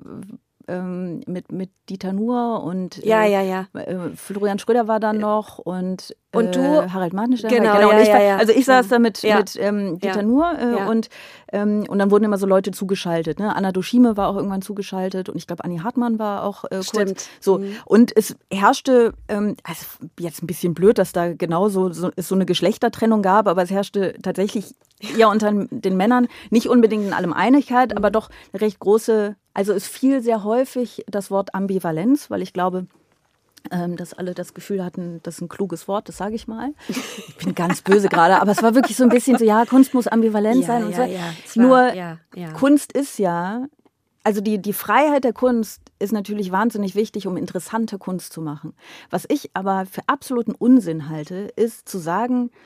ähm, mit, mit Dieter Nuhr und Ja, äh, ja, ja. äh, Florian Schröder war da noch und, Und du- äh, Harald Martenstein. Genau, genau. ja, und ich, war- ja, ja. Also ich saß Ja. da mit, Ja. mit ähm, Dieter Ja. Nuhr äh, Ja. und, ähm, und dann wurden immer so Leute zugeschaltet. Ne? Anna Doschime war auch irgendwann zugeschaltet und ich glaube, Anni Hartmann war auch äh, kurz. Stimmt. So. Mhm. Und es herrschte, ähm, also jetzt ein bisschen blöd, dass da genauso so, es so eine Geschlechtertrennung gab, aber es herrschte tatsächlich eher unter den Männern nicht unbedingt in allem Einigkeit, Mhm. aber doch eine recht große, also es fiel sehr häufig das Wort Ambivalenz, weil ich glaube, ähm, dass alle das Gefühl hatten, das ist ein kluges Wort, das sage ich mal. Ich bin ganz böse gerade, aber es war wirklich so ein bisschen so, ja, Kunst muss ambivalent Ja, sein und ja, so. ja. Es war- Nur ja, ja. Kunst ist ja, also die, die Freiheit der Kunst ist natürlich wahnsinnig wichtig, um interessante Kunst zu machen. Was ich aber für absoluten Unsinn halte, ist zu sagen,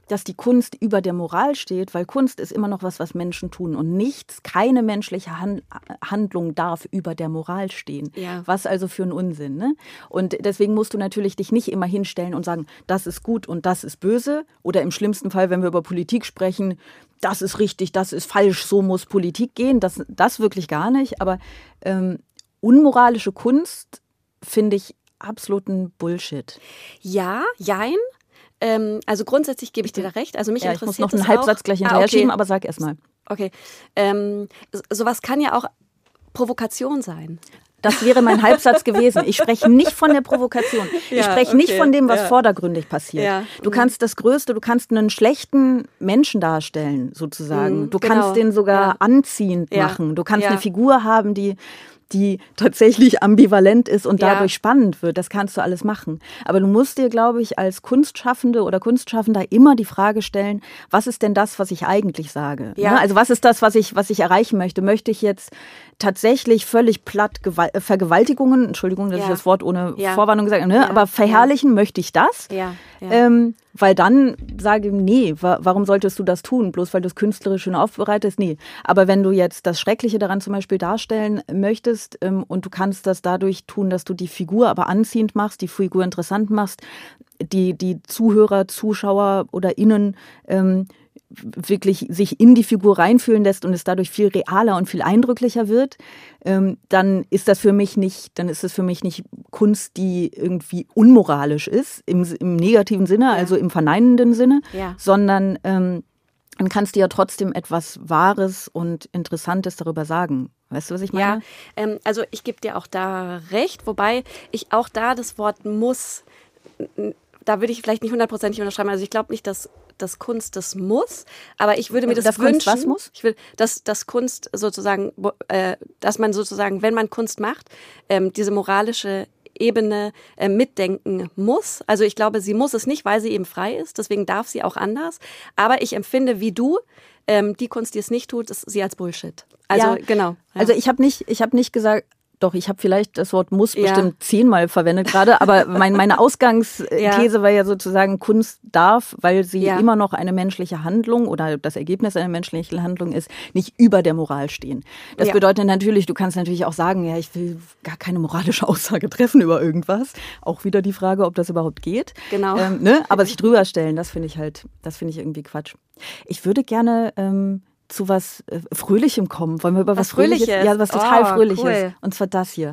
dass die Kunst über der Moral steht, weil Kunst ist immer noch was, was Menschen tun und nichts, keine menschliche Han- Handlung darf über der Moral stehen. Ja. Was also für ein Unsinn, ne? Und deswegen musst du natürlich dich nicht immer hinstellen und sagen, das ist gut und das ist böse oder im schlimmsten Fall, wenn wir über Politik sprechen, das ist richtig, das ist falsch, so muss Politik gehen. Das, das wirklich gar nicht, aber ähm, unmoralische Kunst finde ich absoluten Bullshit. Ja, jein. Ähm, also grundsätzlich gebe ich dir da recht. Also mich Ja, ich interessiert muss noch einen es Halbsatz auch. gleich Ah, hinterher okay. schieben, aber sag erst mal. Okay. Ähm, so- sowas kann ja auch Provokation sein. Das wäre mein Halbsatz gewesen. Ich spreche nicht von der Provokation. Ich Ja, spreche nicht okay, von dem, was ja. vordergründig passiert. Ja, Du mhm. kannst das Größte, du kannst einen schlechten Menschen darstellen, sozusagen. Mhm, Du genau. kannst den sogar Ja. anziehend Ja. machen. Du kannst Ja. eine Figur haben, die die tatsächlich ambivalent ist und Ja. dadurch spannend wird. Das kannst du alles machen. Aber du musst dir, glaube ich, als Kunstschaffende oder Kunstschaffender immer die Frage stellen, was ist denn das, was ich eigentlich sage? Ja. Ne? Also was ist das, was ich, was ich erreichen möchte? Möchte ich jetzt tatsächlich völlig platt Gewalt, äh, Vergewaltigungen, Entschuldigung, dass Ja. ich das Wort ohne Ja. Vorwarnung gesagt habe, ne? Ja. Aber verherrlichen möchte ich das? Ja, ja. Ähm, weil dann sage ich, nee, wa- warum solltest du das tun? Bloß weil du es künstlerisch schön aufbereitest? Nee. Aber wenn du jetzt das Schreckliche daran zum Beispiel darstellen möchtest ähm, und du kannst das dadurch tun, dass du die Figur aber anziehend machst, die Figur interessant machst, die, die Zuhörer, Zuschauer oder Innen ähm, wirklich sich in die Figur reinfühlen lässt und es dadurch viel realer und viel eindrücklicher wird, ähm, dann ist das für mich nicht, dann ist es für mich nicht Kunst, die irgendwie unmoralisch ist, im, im negativen Sinne, Ja. also im verneinenden Sinne, Ja. sondern ähm, dann kannst du ja trotzdem etwas Wahres und Interessantes darüber sagen. Weißt du, was ich meine? Ja, ähm, also ich gebe dir auch da recht, wobei ich auch da das Wort muss, n- da würde ich vielleicht nicht hundertprozentig unterschreiben. Also ich glaube nicht, dass, dass Kunst das muss, aber ich würde mir das Dass wünschen. Kunst was muss? Ich will, dass, dass Kunst sozusagen, äh, dass man sozusagen, wenn man Kunst macht, ähm, diese moralische Ebene äh, mitdenken muss. Also ich glaube, sie muss es nicht, weil sie eben frei ist. Deswegen darf sie auch anders. Aber ich empfinde, wie du, ähm, die Kunst, die es nicht tut, ist sie als Bullshit. Also Ja. genau. Ja. Also ich habe nicht, ich habe nicht gesagt, doch, ich habe vielleicht das Wort muss Ja. bestimmt zehnmal verwendet gerade, aber mein, meine Ausgangsthese Ja. war ja sozusagen, Kunst darf, weil sie Ja. immer noch eine menschliche Handlung oder das Ergebnis einer menschlichen Handlung ist, nicht über der Moral stehen. Das Ja. bedeutet natürlich, du kannst natürlich auch sagen, ja, ich will gar keine moralische Aussage treffen über irgendwas. Auch wieder die Frage, ob das überhaupt geht. Genau. Ähm, ne? Aber sich drüber stellen, das finde ich halt, das finde ich irgendwie Quatsch. Ich würde gerne ähm, zu was äh, Fröhlichem kommen. Wollen wir über was, Was Fröhliches? Ja, was total Oh, Fröhliches. cool. Und zwar das hier.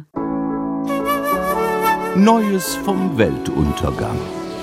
Neues vom Weltuntergang.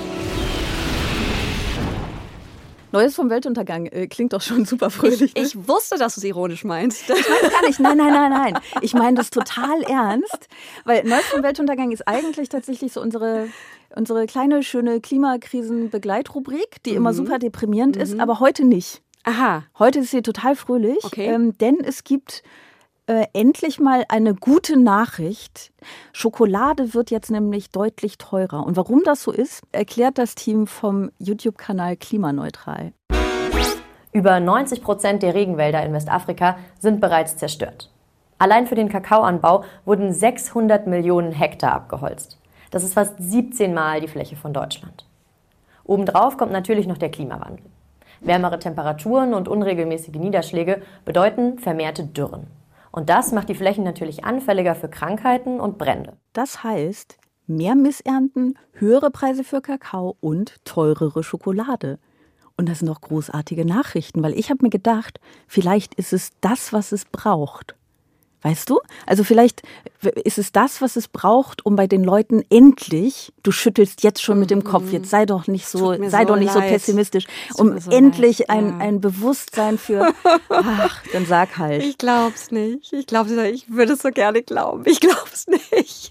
Neues vom Weltuntergang äh, klingt doch schon super fröhlich. Ich, ich wusste, dass du es ironisch meinst. meine es gar nicht. Nein, nein, nein, nein. Ich meine das total ernst. Weil Neues vom Weltuntergang ist eigentlich tatsächlich so unsere, unsere kleine, schöne Klimakrisen-Begleitrubrik, die immer super deprimierend ist, aber heute nicht. Aha. Heute ist sie total fröhlich, Okay. ähm, denn es gibt äh, endlich mal eine gute Nachricht. Schokolade wird jetzt nämlich deutlich teurer. Und warum das so ist, erklärt das Team vom YouTube-Kanal Klimaneutral. Über neunzig Prozent der Regenwälder in Westafrika sind bereits zerstört. Allein für den Kakaoanbau wurden sechshundert Millionen Hektar abgeholzt. Das ist fast siebzehn Mal die Fläche von Deutschland. Obendrauf kommt natürlich noch der Klimawandel. Wärmere Temperaturen und unregelmäßige Niederschläge bedeuten vermehrte Dürren. Und das macht die Flächen natürlich anfälliger für Krankheiten und Brände. Das heißt, mehr Missernten, höhere Preise für Kakao und teurere Schokolade. Und das sind doch großartige Nachrichten, weil ich habe mir gedacht, vielleicht ist es das, was es braucht. Weißt du? Also vielleicht ist es das, was es braucht, um bei den Leuten endlich, du schüttelst jetzt schon mit dem Kopf, jetzt sei doch nicht so, Tut mir sei so doch nicht so leid. pessimistisch, Es tut um mir so endlich leid, ein, ja. ein Bewusstsein für, ach, dann sag halt. Ich glaub's nicht. Ich glaub's nicht. Ich würde es so gerne glauben. Ich glaub's nicht.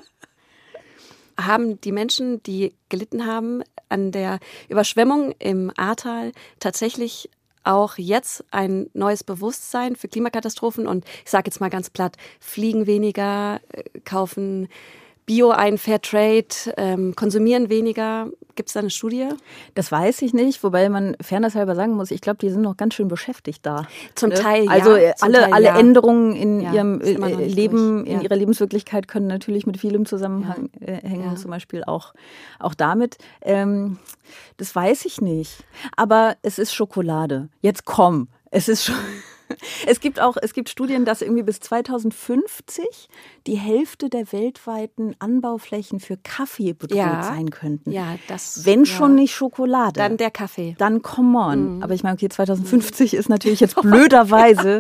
Haben die Menschen, die gelitten haben an der Überschwemmung im Ahrtal, tatsächlich auch jetzt ein neues Bewusstsein für Klimakatastrophen und ich sage jetzt mal ganz platt, fliegen weniger, äh, kaufen Bio ein, Fairtrade, ähm, konsumieren weniger. Gibt es da eine Studie? Das weiß ich nicht, wobei man fairnesshalber sagen muss, ich glaube, die sind noch ganz schön beschäftigt da. Zum ne? Teil, ja. Also äh, Zum alle, Teil, alle ja. Änderungen in Ja, ihrem ist immer noch äh, nicht Leben, durch. in Ja. ihrer Lebenswirklichkeit können natürlich mit vielem zusammenhängen, äh, hängen, Ja. zum Beispiel auch, auch damit. Ähm, das weiß ich nicht. Aber es ist Schokolade. Jetzt komm, es ist schon... Es gibt auch, es gibt Studien, dass irgendwie bis zweitausendfünfzig die Hälfte der weltweiten Anbauflächen für Kaffee bedroht Ja. sein könnten. Ja, das. Wenn ja. schon nicht Schokolade. Dann der Kaffee. Dann come on. Mhm. Aber ich meine, okay, zweitausendfünfzig ist natürlich jetzt blöderweise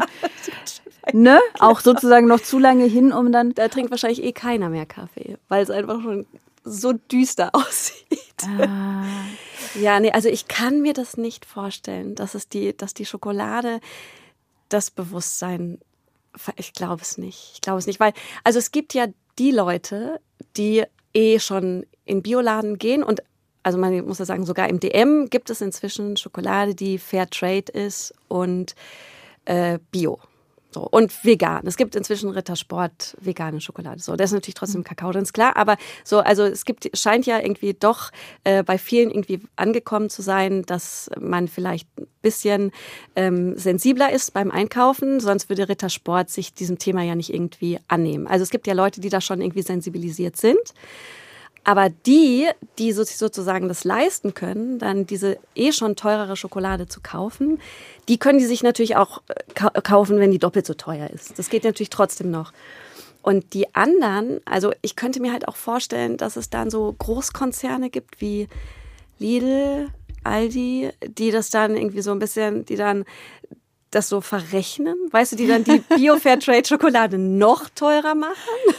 ne, auch sozusagen noch zu lange hin, um dann... Da trinkt wahrscheinlich eh keiner mehr Kaffee, weil es einfach schon so düster aussieht. Ah. Ja, nee, also ich kann mir das nicht vorstellen, dass es die, dass die Schokolade das Bewusstsein, ich glaube es nicht. Ich glaube es nicht, weil, also es gibt ja die Leute, die eh schon in Bioladen gehen und, also man muss ja sagen, sogar im D M gibt es inzwischen Schokolade, die Fairtrade ist und äh, Bio. So, und vegan. Es gibt inzwischen Rittersport vegane Schokolade. So, da ist natürlich trotzdem Kakao drin, ist klar. Aber so, also es gibt, scheint ja irgendwie doch äh, bei vielen irgendwie angekommen zu sein, dass man vielleicht ein bisschen ähm, sensibler ist beim Einkaufen. Sonst würde Rittersport sich diesem Thema ja nicht irgendwie annehmen. Also es gibt ja Leute, die da schon irgendwie sensibilisiert sind. Aber die, die sich sozusagen das leisten können, dann diese eh schon teurere Schokolade zu kaufen, die können die sich natürlich auch kaufen, wenn die doppelt so teuer ist. Das geht natürlich trotzdem noch. Und die anderen, also ich könnte mir halt auch vorstellen, dass es dann so Großkonzerne gibt wie Lidl, Aldi, die das dann irgendwie so ein bisschen, die dann das so verrechnen, weißt du, die dann die Bio-Fairtrade-Schokolade noch teurer machen,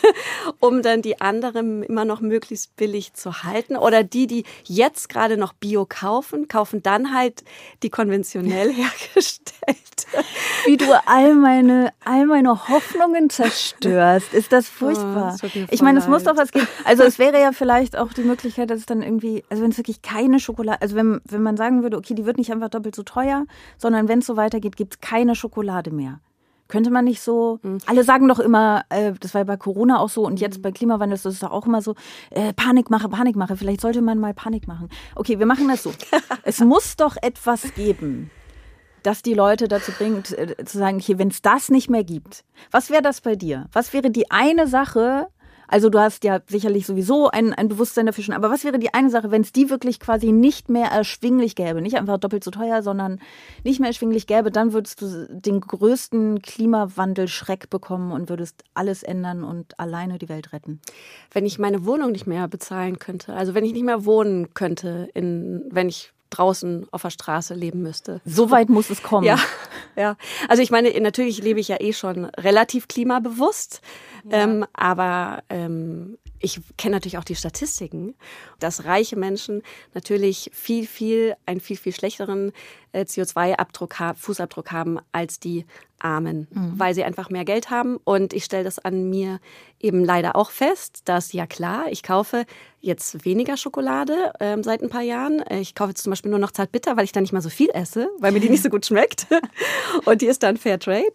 um dann die anderen immer noch möglichst billig zu halten. Oder die, die jetzt gerade noch Bio kaufen, kaufen dann halt die konventionell hergestellte. Wie du all meine, all meine Hoffnungen zerstörst, ist das furchtbar. Oh, das tut mir ich meine, es voll muss doch was geben. Also es wäre ja vielleicht auch die Möglichkeit, dass es dann irgendwie, also wenn es wirklich keine Schokolade, also wenn, wenn man sagen würde, okay, die wird nicht einfach doppelt so teuer, sondern wenn es so weitergeht, gibt es keine Schokolade mehr. Könnte man nicht so, mhm. alle sagen doch immer, äh, das war ja bei Corona auch so und jetzt bei Klimawandel ist das doch auch immer so, äh, Panikmache, Panikmache, vielleicht sollte man mal Panik machen. Okay, wir machen das so. Es muss doch etwas geben, das die Leute dazu bringt, äh, zu sagen, okay, wenn es das nicht mehr gibt, was wäre das bei dir? Was wäre die eine Sache, also du hast ja sicherlich sowieso ein, ein Bewusstsein dafür schon, aber was wäre die eine Sache, wenn es die wirklich quasi nicht mehr erschwinglich gäbe, nicht einfach doppelt so teuer, sondern nicht mehr erschwinglich gäbe, dann würdest du den größten Klimawandel-Schreck bekommen und würdest alles ändern und alleine die Welt retten. Wenn ich meine Wohnung nicht mehr bezahlen könnte, also wenn ich nicht mehr wohnen könnte, in, wenn ich draußen auf der Straße leben müsste. So weit muss es kommen. Ja, ja. Also ich meine, natürlich lebe ich ja eh schon relativ klimabewusst, ja. ähm, aber ähm, ich kenne natürlich auch die Statistiken, dass reiche Menschen natürlich viel, viel, einen viel, viel schlechteren äh, C O zwei Abdruck, Fußabdruck haben als die Armen, mhm. weil sie einfach mehr Geld haben. Und ich stelle das an mir eben leider auch fest, dass, ja klar, ich kaufe jetzt weniger Schokolade ähm, seit ein paar Jahren. Ich kaufe jetzt zum Beispiel nur noch Zartbitter, weil ich dann nicht mal so viel esse, weil mir die nicht so gut schmeckt. Und die ist dann Fairtrade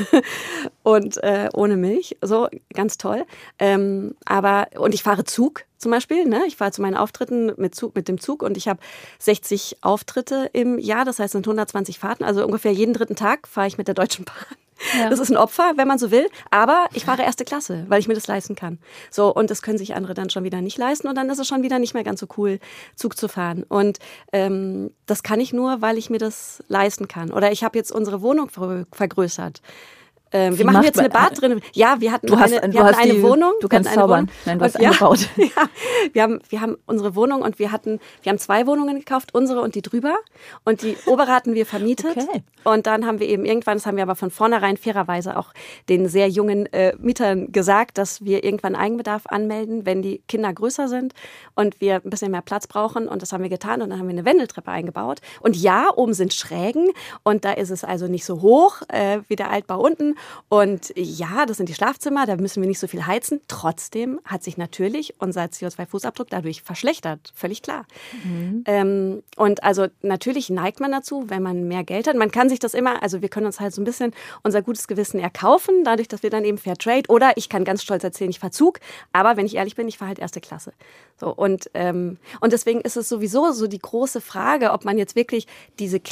und äh, ohne Milch. So, ganz toll. Ähm, aber, und ich fahre Zug zum Beispiel. Ne? Ich fahre zu meinen Auftritten mit, Zug, mit dem Zug und ich habe sechzig Auftritte im Jahr. Das heißt, es sind hundertzwanzig Fahrten. Also ungefähr jeden dritten Tag fahre ich mit der Deutschen Bahn. Ja. Das ist ein Opfer, wenn man so will. Aber ich fahre erste Klasse, weil ich mir das leisten kann. So, und das können sich andere dann schon wieder nicht leisten. Und dann ist es schon wieder nicht mehr ganz so cool, Zug zu fahren. Und ähm, das kann ich nur, weil ich mir das leisten kann. Oder ich habe jetzt unsere Wohnung vergrößert. Ähm, wir machen jetzt eine Bad drin. Ja, wir hatten du hast, eine, du wir hast hatten eine die, Wohnung. Du kannst zaubern. Nein, du hast ja, eingebaut. Ja, wir haben, wir haben unsere Wohnung und wir hatten, wir haben zwei Wohnungen gekauft, unsere und die drüber. Und die obere hatten wir vermietet. Okay. Und dann haben wir eben irgendwann, das haben wir aber von vornherein fairerweise auch den sehr jungen äh, Mietern gesagt, dass wir irgendwann Eigenbedarf anmelden, wenn die Kinder größer sind und wir ein bisschen mehr Platz brauchen. Und das haben wir getan und dann haben wir eine Wendeltreppe eingebaut. Und ja, oben sind Schrägen und da ist es also nicht so hoch äh, wie der Altbau unten. Und ja, das sind die Schlafzimmer, da müssen wir nicht so viel heizen. Trotzdem hat sich natürlich unser C O zwei Fußabdruck dadurch verschlechtert, völlig klar. Mhm. Ähm, und also natürlich neigt man dazu, wenn man mehr Geld hat. Man kann sich das immer, also wir können uns halt so ein bisschen unser gutes Gewissen erkaufen, dadurch, dass wir dann eben Fair Trade oder ich kann ganz stolz erzählen, ich fahre Zug, aber wenn ich ehrlich bin, ich fahre halt erste Klasse. So, und, ähm, und deswegen ist es sowieso so die große Frage, ob man jetzt wirklich diese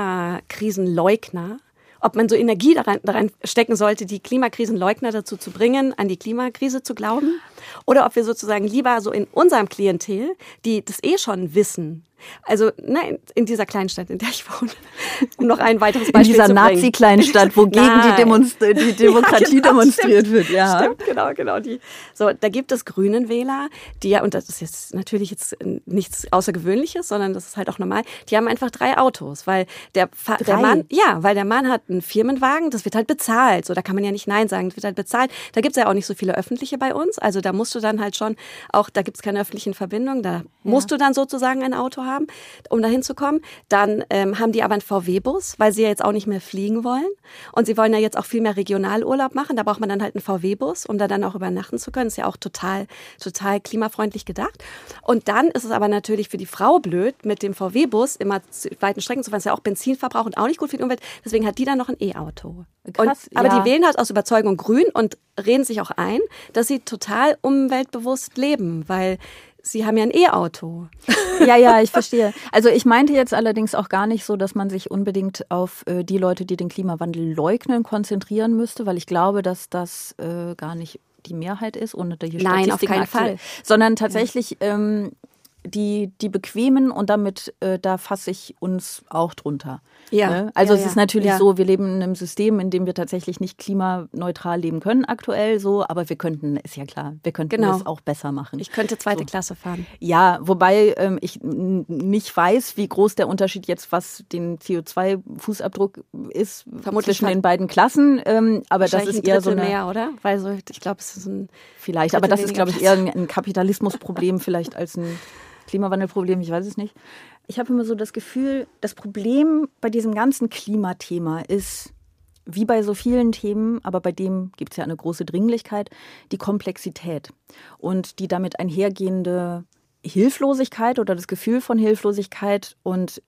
Klimakrisenleugner, ob man so Energie daran, daran stecken sollte, die Klimakrisenleugner dazu zu bringen, an die Klimakrise zu glauben, oder ob wir sozusagen lieber so in unserem Klientel, die das eh schon wissen, also ne, in dieser Kleinstadt, in der ich wohne, um noch ein weiteres Beispiel zu bringen. In dieser Nazi-Kleinstadt, wo gegen die, Demonst- die Demokratie ja, genau, demonstriert stimmt, wird. Ja. Stimmt, genau, genau. Die. So, da gibt es Grünen-Wähler, die ja, und das ist jetzt natürlich jetzt nichts Außergewöhnliches, sondern das ist halt auch normal, die haben einfach drei Autos, weil der, Fa- der Mann, ja, weil der Mann hat einen Firmenwagen, das wird halt bezahlt. So, da kann man ja nicht Nein sagen, das wird halt bezahlt. Da gibt es ja auch nicht so viele öffentliche bei uns, also da musst du dann halt schon, auch da gibt es keine öffentlichen Verbindungen, da ja. musst du dann sozusagen ein Auto haben, um da hinzukommen. Dann ähm, haben die aber einen V W-Bus, weil sie ja jetzt auch nicht mehr fliegen wollen. Und sie wollen ja jetzt auch viel mehr Regionalurlaub machen. Da braucht man dann halt einen V W-Bus, um da dann auch übernachten zu können. Ist ja auch total, total klimafreundlich gedacht. Und dann ist es aber natürlich für die Frau blöd, mit dem V W-Bus immer zu weiten Strecken zu fahren. Das ist ja auch Benzinverbrauch und auch nicht gut für die Umwelt. Deswegen hat die dann noch ein E-Auto. Krass, und, aber ja. die wählen halt aus Überzeugung grün und reden sich auch ein, dass sie total umweltbewusst leben, weil Sie haben ja ein E-Auto. Ja, ja, ich verstehe. Also ich meinte jetzt allerdings auch gar nicht so, dass man sich unbedingt auf äh, die Leute, die den Klimawandel leugnen, konzentrieren müsste, weil ich glaube, dass das äh, gar nicht die Mehrheit ist, ohne die Statistiken. Nein, auf keinen aktuell, Fall. Sondern tatsächlich ähm, die, die Bequemen und damit, äh, da fasse ich uns auch drunter. Ja. Ne? Also ja, es ja. ist natürlich ja. so, wir leben in einem System, in dem wir tatsächlich nicht klimaneutral leben können aktuell so, aber wir könnten, ist ja klar, wir könnten genau. es auch besser machen. Ich könnte zweite so. Klasse fahren. Ja, wobei ähm, ich n- nicht weiß, wie groß der Unterschied jetzt, was den C O zwei Fußabdruck ist, vermutlich zwischen den beiden Klassen, ähm, aber das ist ein eher so eine, eine, mehr, oder? Weil so, ich glaube, es ist ein vielleicht, aber das ist, glaube ich, eher ein, ein Kapitalismusproblem vielleicht als ein Klimawandelproblem, ich weiß es nicht. Ich habe immer so das Gefühl, das Problem bei diesem ganzen Klimathema ist, wie bei so vielen Themen, aber bei dem gibt es ja eine große Dringlichkeit, die Komplexität und die damit einhergehende Hilflosigkeit oder das Gefühl von Hilflosigkeit und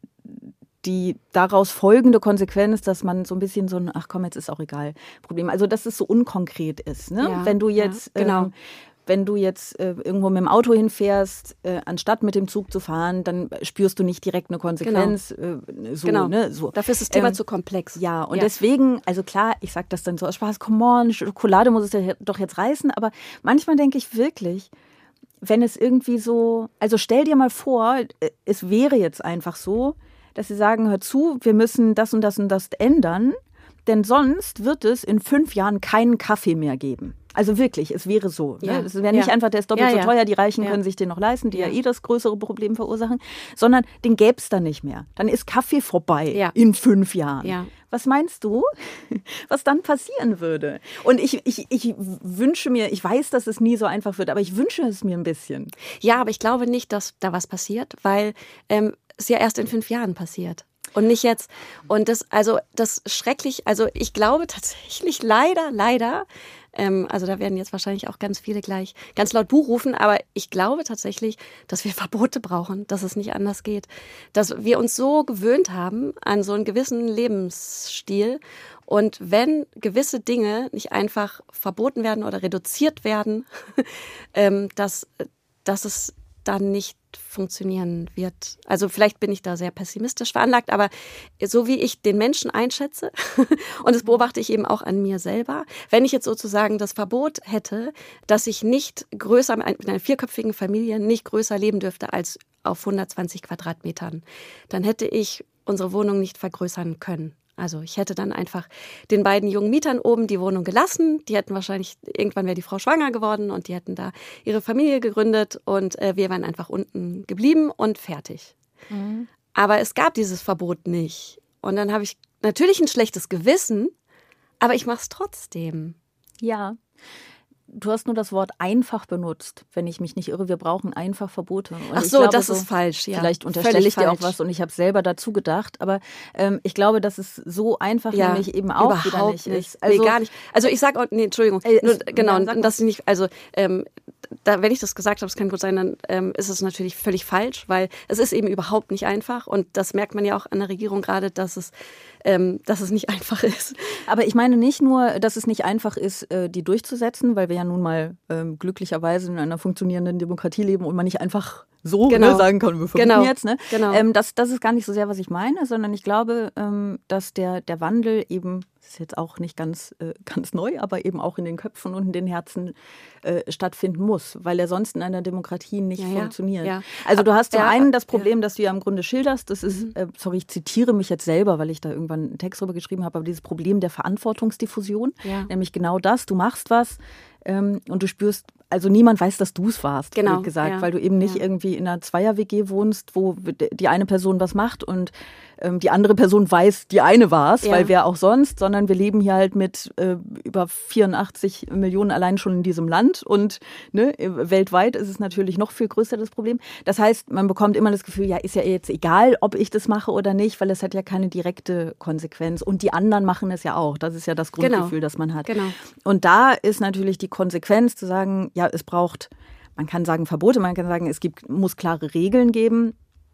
die daraus folgende Konsequenz, dass man so ein bisschen so ein, ach komm, jetzt ist auch egal, Problem. Also dass es so unkonkret ist. Ne? Ja, Wenn du jetzt ja, genau. ähm, Wenn du jetzt äh, irgendwo mit dem Auto hinfährst, äh, anstatt mit dem Zug zu fahren, dann spürst du nicht direkt eine Konsequenz. Genau. Äh, so, genau. Ne, so. Dafür ist das Thema ähm, zu komplex. Ja, und ja. deswegen, also klar, ich sage das dann so aus Spaß, come on, Schokolade muss es ja doch jetzt reißen, aber manchmal denke ich wirklich, wenn es irgendwie so, also stell dir mal vor, es wäre jetzt einfach so, dass sie sagen, hör zu, wir müssen das und das und das ändern, denn sonst wird es in fünf Jahren keinen Kaffee mehr geben. Also wirklich, es wäre so. Ja. Ne? Es wäre nicht ja. einfach, der ist doppelt ja, so ja. teuer, die Reichen ja. können sich den noch leisten, die ja, ja eh das größere Problem verursachen, sondern den gäbe es dann nicht mehr. Dann ist Kaffee vorbei ja. in fünf Jahren. Ja. Was meinst du, was dann passieren würde? Und ich, ich, ich wünsche mir, ich weiß, dass es nie so einfach wird, aber ich wünsche es mir ein bisschen. Ja, aber ich glaube nicht, dass da was passiert, weil ähm, es ja erst in fünf Jahren passiert. Und nicht jetzt. Und das, also das schrecklich, also ich glaube tatsächlich leider, leider, ähm, also da werden jetzt wahrscheinlich auch ganz viele gleich ganz laut Buh rufen, aber ich glaube tatsächlich, dass wir Verbote brauchen, dass es nicht anders geht. Dass wir uns so gewöhnt haben an so einen gewissen Lebensstil. Und wenn gewisse Dinge nicht einfach verboten werden oder reduziert werden, ähm, dass, dass es dann nicht funktionieren wird. Also vielleicht bin ich da sehr pessimistisch veranlagt, aber so wie ich den Menschen einschätze, und das beobachte ich eben auch an mir selber, wenn ich jetzt sozusagen das Verbot hätte, dass ich nicht größer, mit einer vierköpfigen Familie nicht größer leben dürfte als auf hundertzwanzig Quadratmetern, dann hätte ich unsere Wohnung nicht vergrößern können. Also ich hätte dann einfach den beiden jungen Mietern oben die Wohnung gelassen. Die hätten wahrscheinlich, irgendwann wäre die Frau schwanger geworden und die hätten da ihre Familie gegründet und äh, wir wären einfach unten geblieben und fertig. Mhm. Aber es gab dieses Verbot nicht. Und dann habe ich natürlich ein schlechtes Gewissen, aber ich mache es trotzdem. Ja, du hast nur das Wort einfach benutzt, wenn ich mich nicht irre. Wir brauchen einfach Verbote. Und Ach ich so, glaube, das so, ist falsch. Ja. Vielleicht unterstelle Völlig ich dir auch falsch. was und ich habe selber dazu gedacht. Aber ähm, ich glaube, dass es so einfach Ja, nämlich eben auch überhaupt wieder nicht, nicht ist. Also, nee, gar nicht. Also ich sage auch, nee, Entschuldigung, Äh, nur, es- genau, ja, sag mal. dass ich nicht, also ähm, da, wenn ich das gesagt habe, es kann gut sein, dann ähm, ist es natürlich völlig falsch, weil es ist eben überhaupt nicht einfach und das merkt man ja auch an der Regierung gerade, dass es, ähm, dass es nicht einfach ist. Aber ich meine nicht nur, dass es nicht einfach ist, äh, die durchzusetzen, weil wir ja nun mal ähm, glücklicherweise in einer funktionierenden Demokratie leben und man nicht einfach so Genau. ne, sagen kann, wir verbieten Genau. jetzt. Ne? Genau. Ähm, das, das ist gar nicht so sehr, was ich meine, sondern ich glaube, ähm, dass der, der Wandel eben, das ist jetzt auch nicht ganz, äh, ganz neu, aber eben auch in den Köpfen und in den Herzen äh, stattfinden muss, weil er sonst in einer Demokratie nicht Ja, ja. funktioniert. Ja. Also du hast zum Ja, einen das ja. Problem, das du ja im Grunde schilderst, das ist, äh, sorry, ich zitiere mich jetzt selber, weil ich da irgendwann einen Text drüber geschrieben habe, aber dieses Problem der Verantwortungsdiffusion, Ja. nämlich genau das, du machst was ähm, und du spürst, also niemand weiß, dass du es warst, Genau, blöd gesagt, ja. weil du eben nicht Ja. irgendwie in einer Zweier-W G wohnst, wo die eine Person was macht und ähm, die andere Person weiß, die eine war es, Ja. weil wer auch sonst, sondern wir leben hier halt mit äh, über vierundachtzig Millionen allein schon in diesem Land und ne, weltweit ist es natürlich noch viel größer, das Problem. Das heißt, man bekommt immer das Gefühl, ja, ist ja jetzt egal, ob ich das mache oder nicht, weil es hat ja keine direkte Konsequenz und die anderen machen es ja auch. Das ist ja das Genau. Grundgefühl, das man hat. Genau. Und da ist natürlich die Konsequenz zu sagen, ja, es braucht, man kann sagen Verbote, man kann sagen, es gibt, muss klare Regeln geben.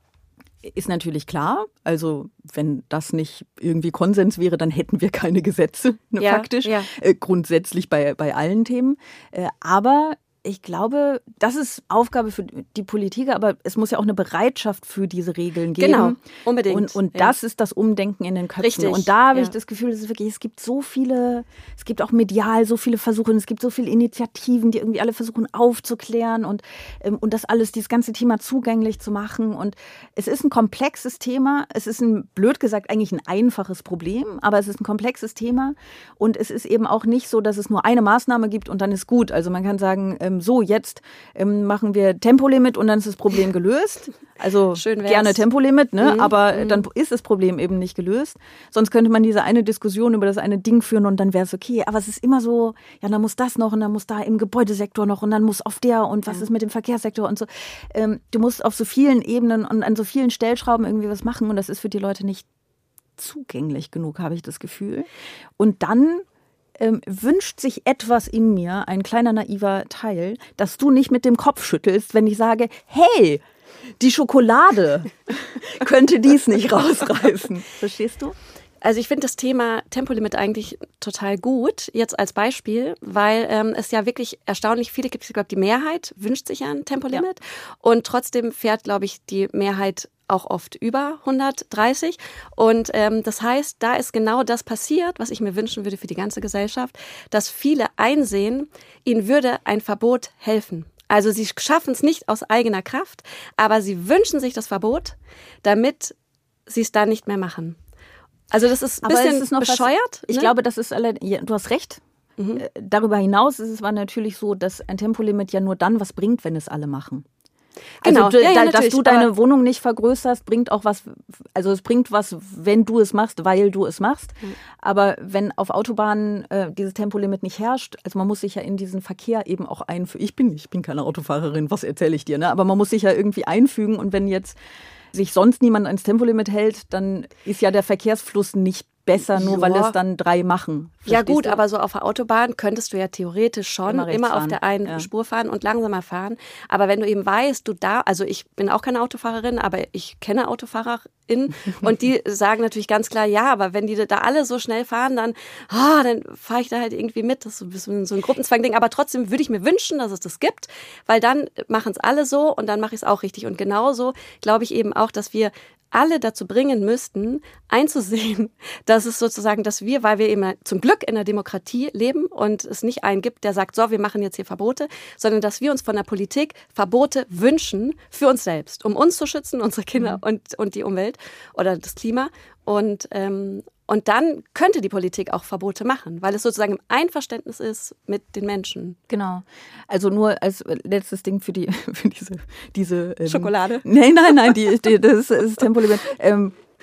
Ist natürlich klar. Also wenn das nicht irgendwie Konsens wäre, dann hätten wir keine Gesetze, ne, Ja, faktisch. ja. Äh, grundsätzlich bei, bei allen Themen. Äh, aber ich glaube, das ist Aufgabe für die Politik, aber es muss ja auch eine Bereitschaft für diese Regeln geben. Genau, unbedingt. Und, und Ja. das ist das Umdenken in den Köpfen. Richtig, Und da habe ja. ich das Gefühl, es ist wirklich, es gibt so viele, es gibt auch medial so viele Versuche und es gibt so viele Initiativen, die irgendwie alle versuchen aufzuklären und, ähm, und das alles, dieses ganze Thema zugänglich zu machen. Und es ist ein komplexes Thema. Es ist ein, blöd gesagt, eigentlich ein einfaches Problem, aber es ist ein komplexes Thema. Und es ist eben auch nicht so, dass es nur eine Maßnahme gibt und dann ist gut. Also man kann sagen, ähm, so, jetzt ähm, machen wir Tempolimit und dann ist das Problem gelöst. Also Schön wär's. gerne Tempolimit, ne? Mhm, aber mhm. dann ist das Problem eben nicht gelöst. Sonst könnte man diese eine Diskussion über das eine Ding führen und dann wäre es okay. Aber es ist immer so, ja, dann muss das noch und dann muss da im Gebäudesektor noch und dann muss auf der und was Ja. ist mit dem Verkehrssektor und so. Ähm, du musst auf so vielen Ebenen und an so vielen Stellschrauben irgendwie was machen und das ist für die Leute nicht zugänglich genug, habe ich das Gefühl. Und dann ähm, wünscht sich etwas in mir, ein kleiner naiver Teil, dass du nicht mit dem Kopf schüttelst, wenn ich sage, hey, die Schokolade könnte dies nicht rausreißen. Verstehst du? Also ich finde das Thema Tempolimit eigentlich total gut, jetzt als Beispiel, weil ähm, es ja wirklich erstaunlich viele gibt. Ich glaube, die Mehrheit wünscht sich ja ein Tempolimit und trotzdem fährt, glaube ich, die Mehrheit auch oft über hundertdreißig. Und ähm, das heißt, da ist genau das passiert, was ich mir wünschen würde für die ganze Gesellschaft, dass viele einsehen, ihnen würde ein Verbot helfen. Also sie schaffen es nicht aus eigener Kraft, aber sie wünschen sich das Verbot, damit sie es dann nicht mehr machen. Also das ist ein Aber bisschen es ist noch bescheuert. Was, ich ne? glaube, das ist alle, ja, du hast recht. Mhm. Äh, Darüber hinaus ist es aber natürlich so, dass ein Tempolimit ja nur dann was bringt, wenn es alle machen. Genau. Also, Ja, ja, da, dass natürlich, du deine aber- Wohnung nicht vergrößerst, bringt auch was, also es bringt was, wenn du es machst, weil du es machst. Mhm. Aber wenn auf Autobahnen äh, dieses Tempolimit nicht herrscht, also man muss sich ja in diesen Verkehr eben auch einfügen. Ich bin, ich bin keine Autofahrerin, was erzähle ich dir, ne? Aber man muss sich ja irgendwie einfügen und wenn jetzt sich sonst niemand ans Tempolimit hält, dann ist ja der Verkehrsfluss nicht besser, nur Ja. weil es dann drei machen. Ja Verstehst gut, du? aber so auf der Autobahn könntest du ja theoretisch schon Immer immer, rechts auf fahren, der einen ja. Spur fahren und langsamer fahren. Aber wenn du eben weißt, du da, also ich bin auch keine Autofahrerin, aber ich kenne AutofahrerInnen und die sagen natürlich ganz klar, ja, aber wenn die da alle so schnell fahren, dann, ah, dann fahre ich da halt irgendwie mit. Das ist so ein bisschen so ein Gruppenzwang-Ding. Aber trotzdem würde ich mir wünschen, dass es das gibt, weil dann machen es alle so und dann mache ich es auch richtig. Und genauso glaube ich eben auch, dass wir alle dazu bringen müssten, einzusehen, dass es sozusagen, dass wir, weil wir eben zum Glück in der Demokratie leben und es nicht einen gibt, der sagt, so, wir machen jetzt hier Verbote, sondern dass wir uns von der Politik Verbote wünschen für uns selbst, um uns zu schützen, unsere Kinder und, und die Umwelt oder das Klima. Und, ähm, und dann könnte die Politik auch Verbote machen, weil es sozusagen im Einverständnis ist mit den Menschen. Genau. Also nur als letztes Ding für die für diese diese ähm, Schokolade? Nein, nein, nein, die, die das ist Tempolimit. Ähm,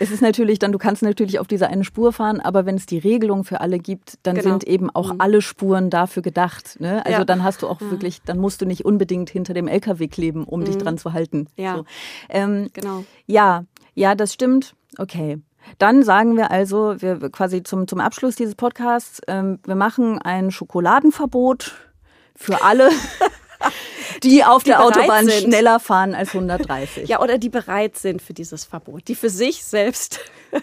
es ist natürlich dann, du kannst natürlich auf dieser eine Spur fahren, aber wenn es die Regelung für alle gibt, dann Genau. sind eben auch Mhm. alle Spuren dafür gedacht. Ne? Also Ja. dann hast du auch wirklich, dann musst du nicht unbedingt hinter dem L K W kleben, um dich dran zu halten. Ja. So. Ähm, Genau. Ja, ja, das stimmt. Okay. Dann sagen wir also, wir quasi zum, zum Abschluss dieses Podcasts, ähm, wir machen ein Schokoladenverbot für alle, die auf Die der bereit Autobahn sind. schneller fahren als hundertdreißig. Ja, oder die bereit sind für dieses Verbot, die für sich selbst.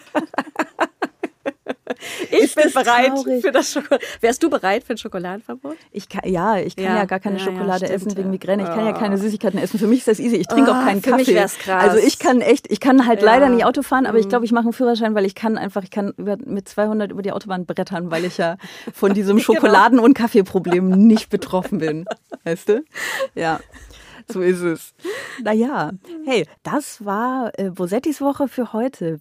Ich Ist bin das bereit traurig? für das Schokolade. Wärst du bereit für ein Schokoladenverbot? Ich kann, ja, ich kann ja, Ja, gar keine ja, ja, Schokolade stimmt, essen wegen ja. Migräne. Ich kann ja Oh. keine Süßigkeiten essen. Für mich ist das easy. Ich trinke Oh, auch keinen für Kaffee. mich wär's krass. Also ich kann echt, ich kann halt Ja. leider nicht Auto fahren, aber ich Mhm. glaube, ich mache einen Führerschein, weil ich kann einfach, ich kann über, mit zweihundert über die Autobahn brettern, weil ich ja von diesem Schokoladen- und Kaffeeproblem nicht betroffen bin. Weißt du? Ja. So ist es. Naja, hey, das war äh, Bosettis Woche für heute.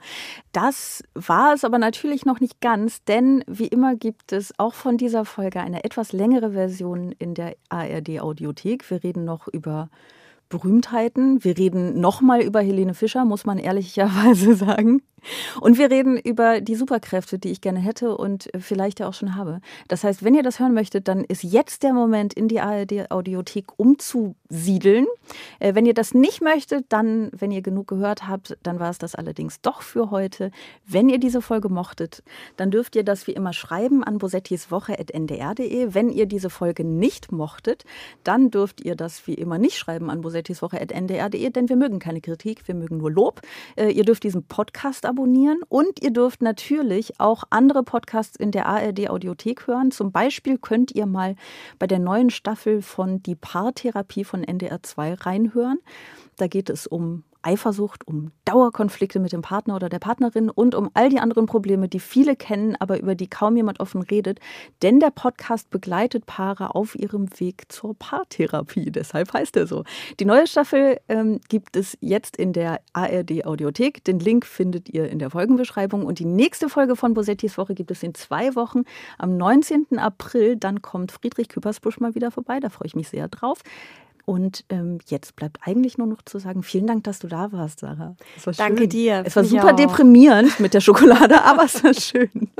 Das war es aber natürlich noch nicht ganz, denn wie immer gibt es auch von dieser Folge eine etwas längere Version in der A R D-Audiothek. Wir reden noch über Berühmtheiten. Wir reden nochmal über Helene Fischer, muss man ehrlicherweise sagen. Und wir reden über die Superkräfte, die ich gerne hätte und vielleicht ja auch schon habe. Das heißt, wenn ihr das hören möchtet, dann ist jetzt der Moment, in die A R D-Audiothek umzusiedeln. Äh, wenn ihr das nicht möchtet, dann, wenn ihr genug gehört habt, dann war es das allerdings doch für heute. Wenn ihr diese Folge mochtet, dann dürft ihr das wie immer schreiben an bosettiswoche at n d r punkt d e. Wenn ihr diese Folge nicht mochtet, dann dürft ihr das wie immer nicht schreiben an bosettiswoche at n d r punkt d e, denn wir mögen keine Kritik, wir mögen nur Lob. Äh, ihr dürft diesen Podcast abonnieren und ihr dürft natürlich auch andere Podcasts in der A R D-Audiothek hören. Zum Beispiel könnt ihr mal bei der neuen Staffel von Die Paartherapie von N D R zwei reinhören. Da geht es um Eifersucht, um Dauerkonflikte mit dem Partner oder der Partnerin und um all die anderen Probleme, die viele kennen, aber über die kaum jemand offen redet. Denn der Podcast begleitet Paare auf ihrem Weg zur Paartherapie. Deshalb heißt er so. Die neue Staffel ähm, gibt es jetzt in der A R D-Audiothek. Den Link findet ihr in der Folgenbeschreibung. Und die nächste Folge von Bosettis Woche gibt es in zwei Wochen. Am neunzehnten April. Dann kommt Friedrich Küppersbusch mal wieder vorbei. Da freue ich mich sehr drauf. Und ähm, jetzt bleibt eigentlich nur noch zu sagen, vielen Dank, dass du da warst, Sarah. Es war Danke schön. dir. Es war Ich super auch. deprimierend mit der Schokolade, aber es war schön.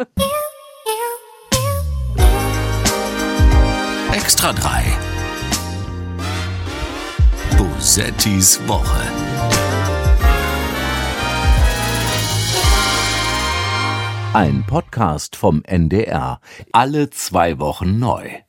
Extra drei. Bosettis Woche. Ein Podcast vom N D R. Alle zwei Wochen neu.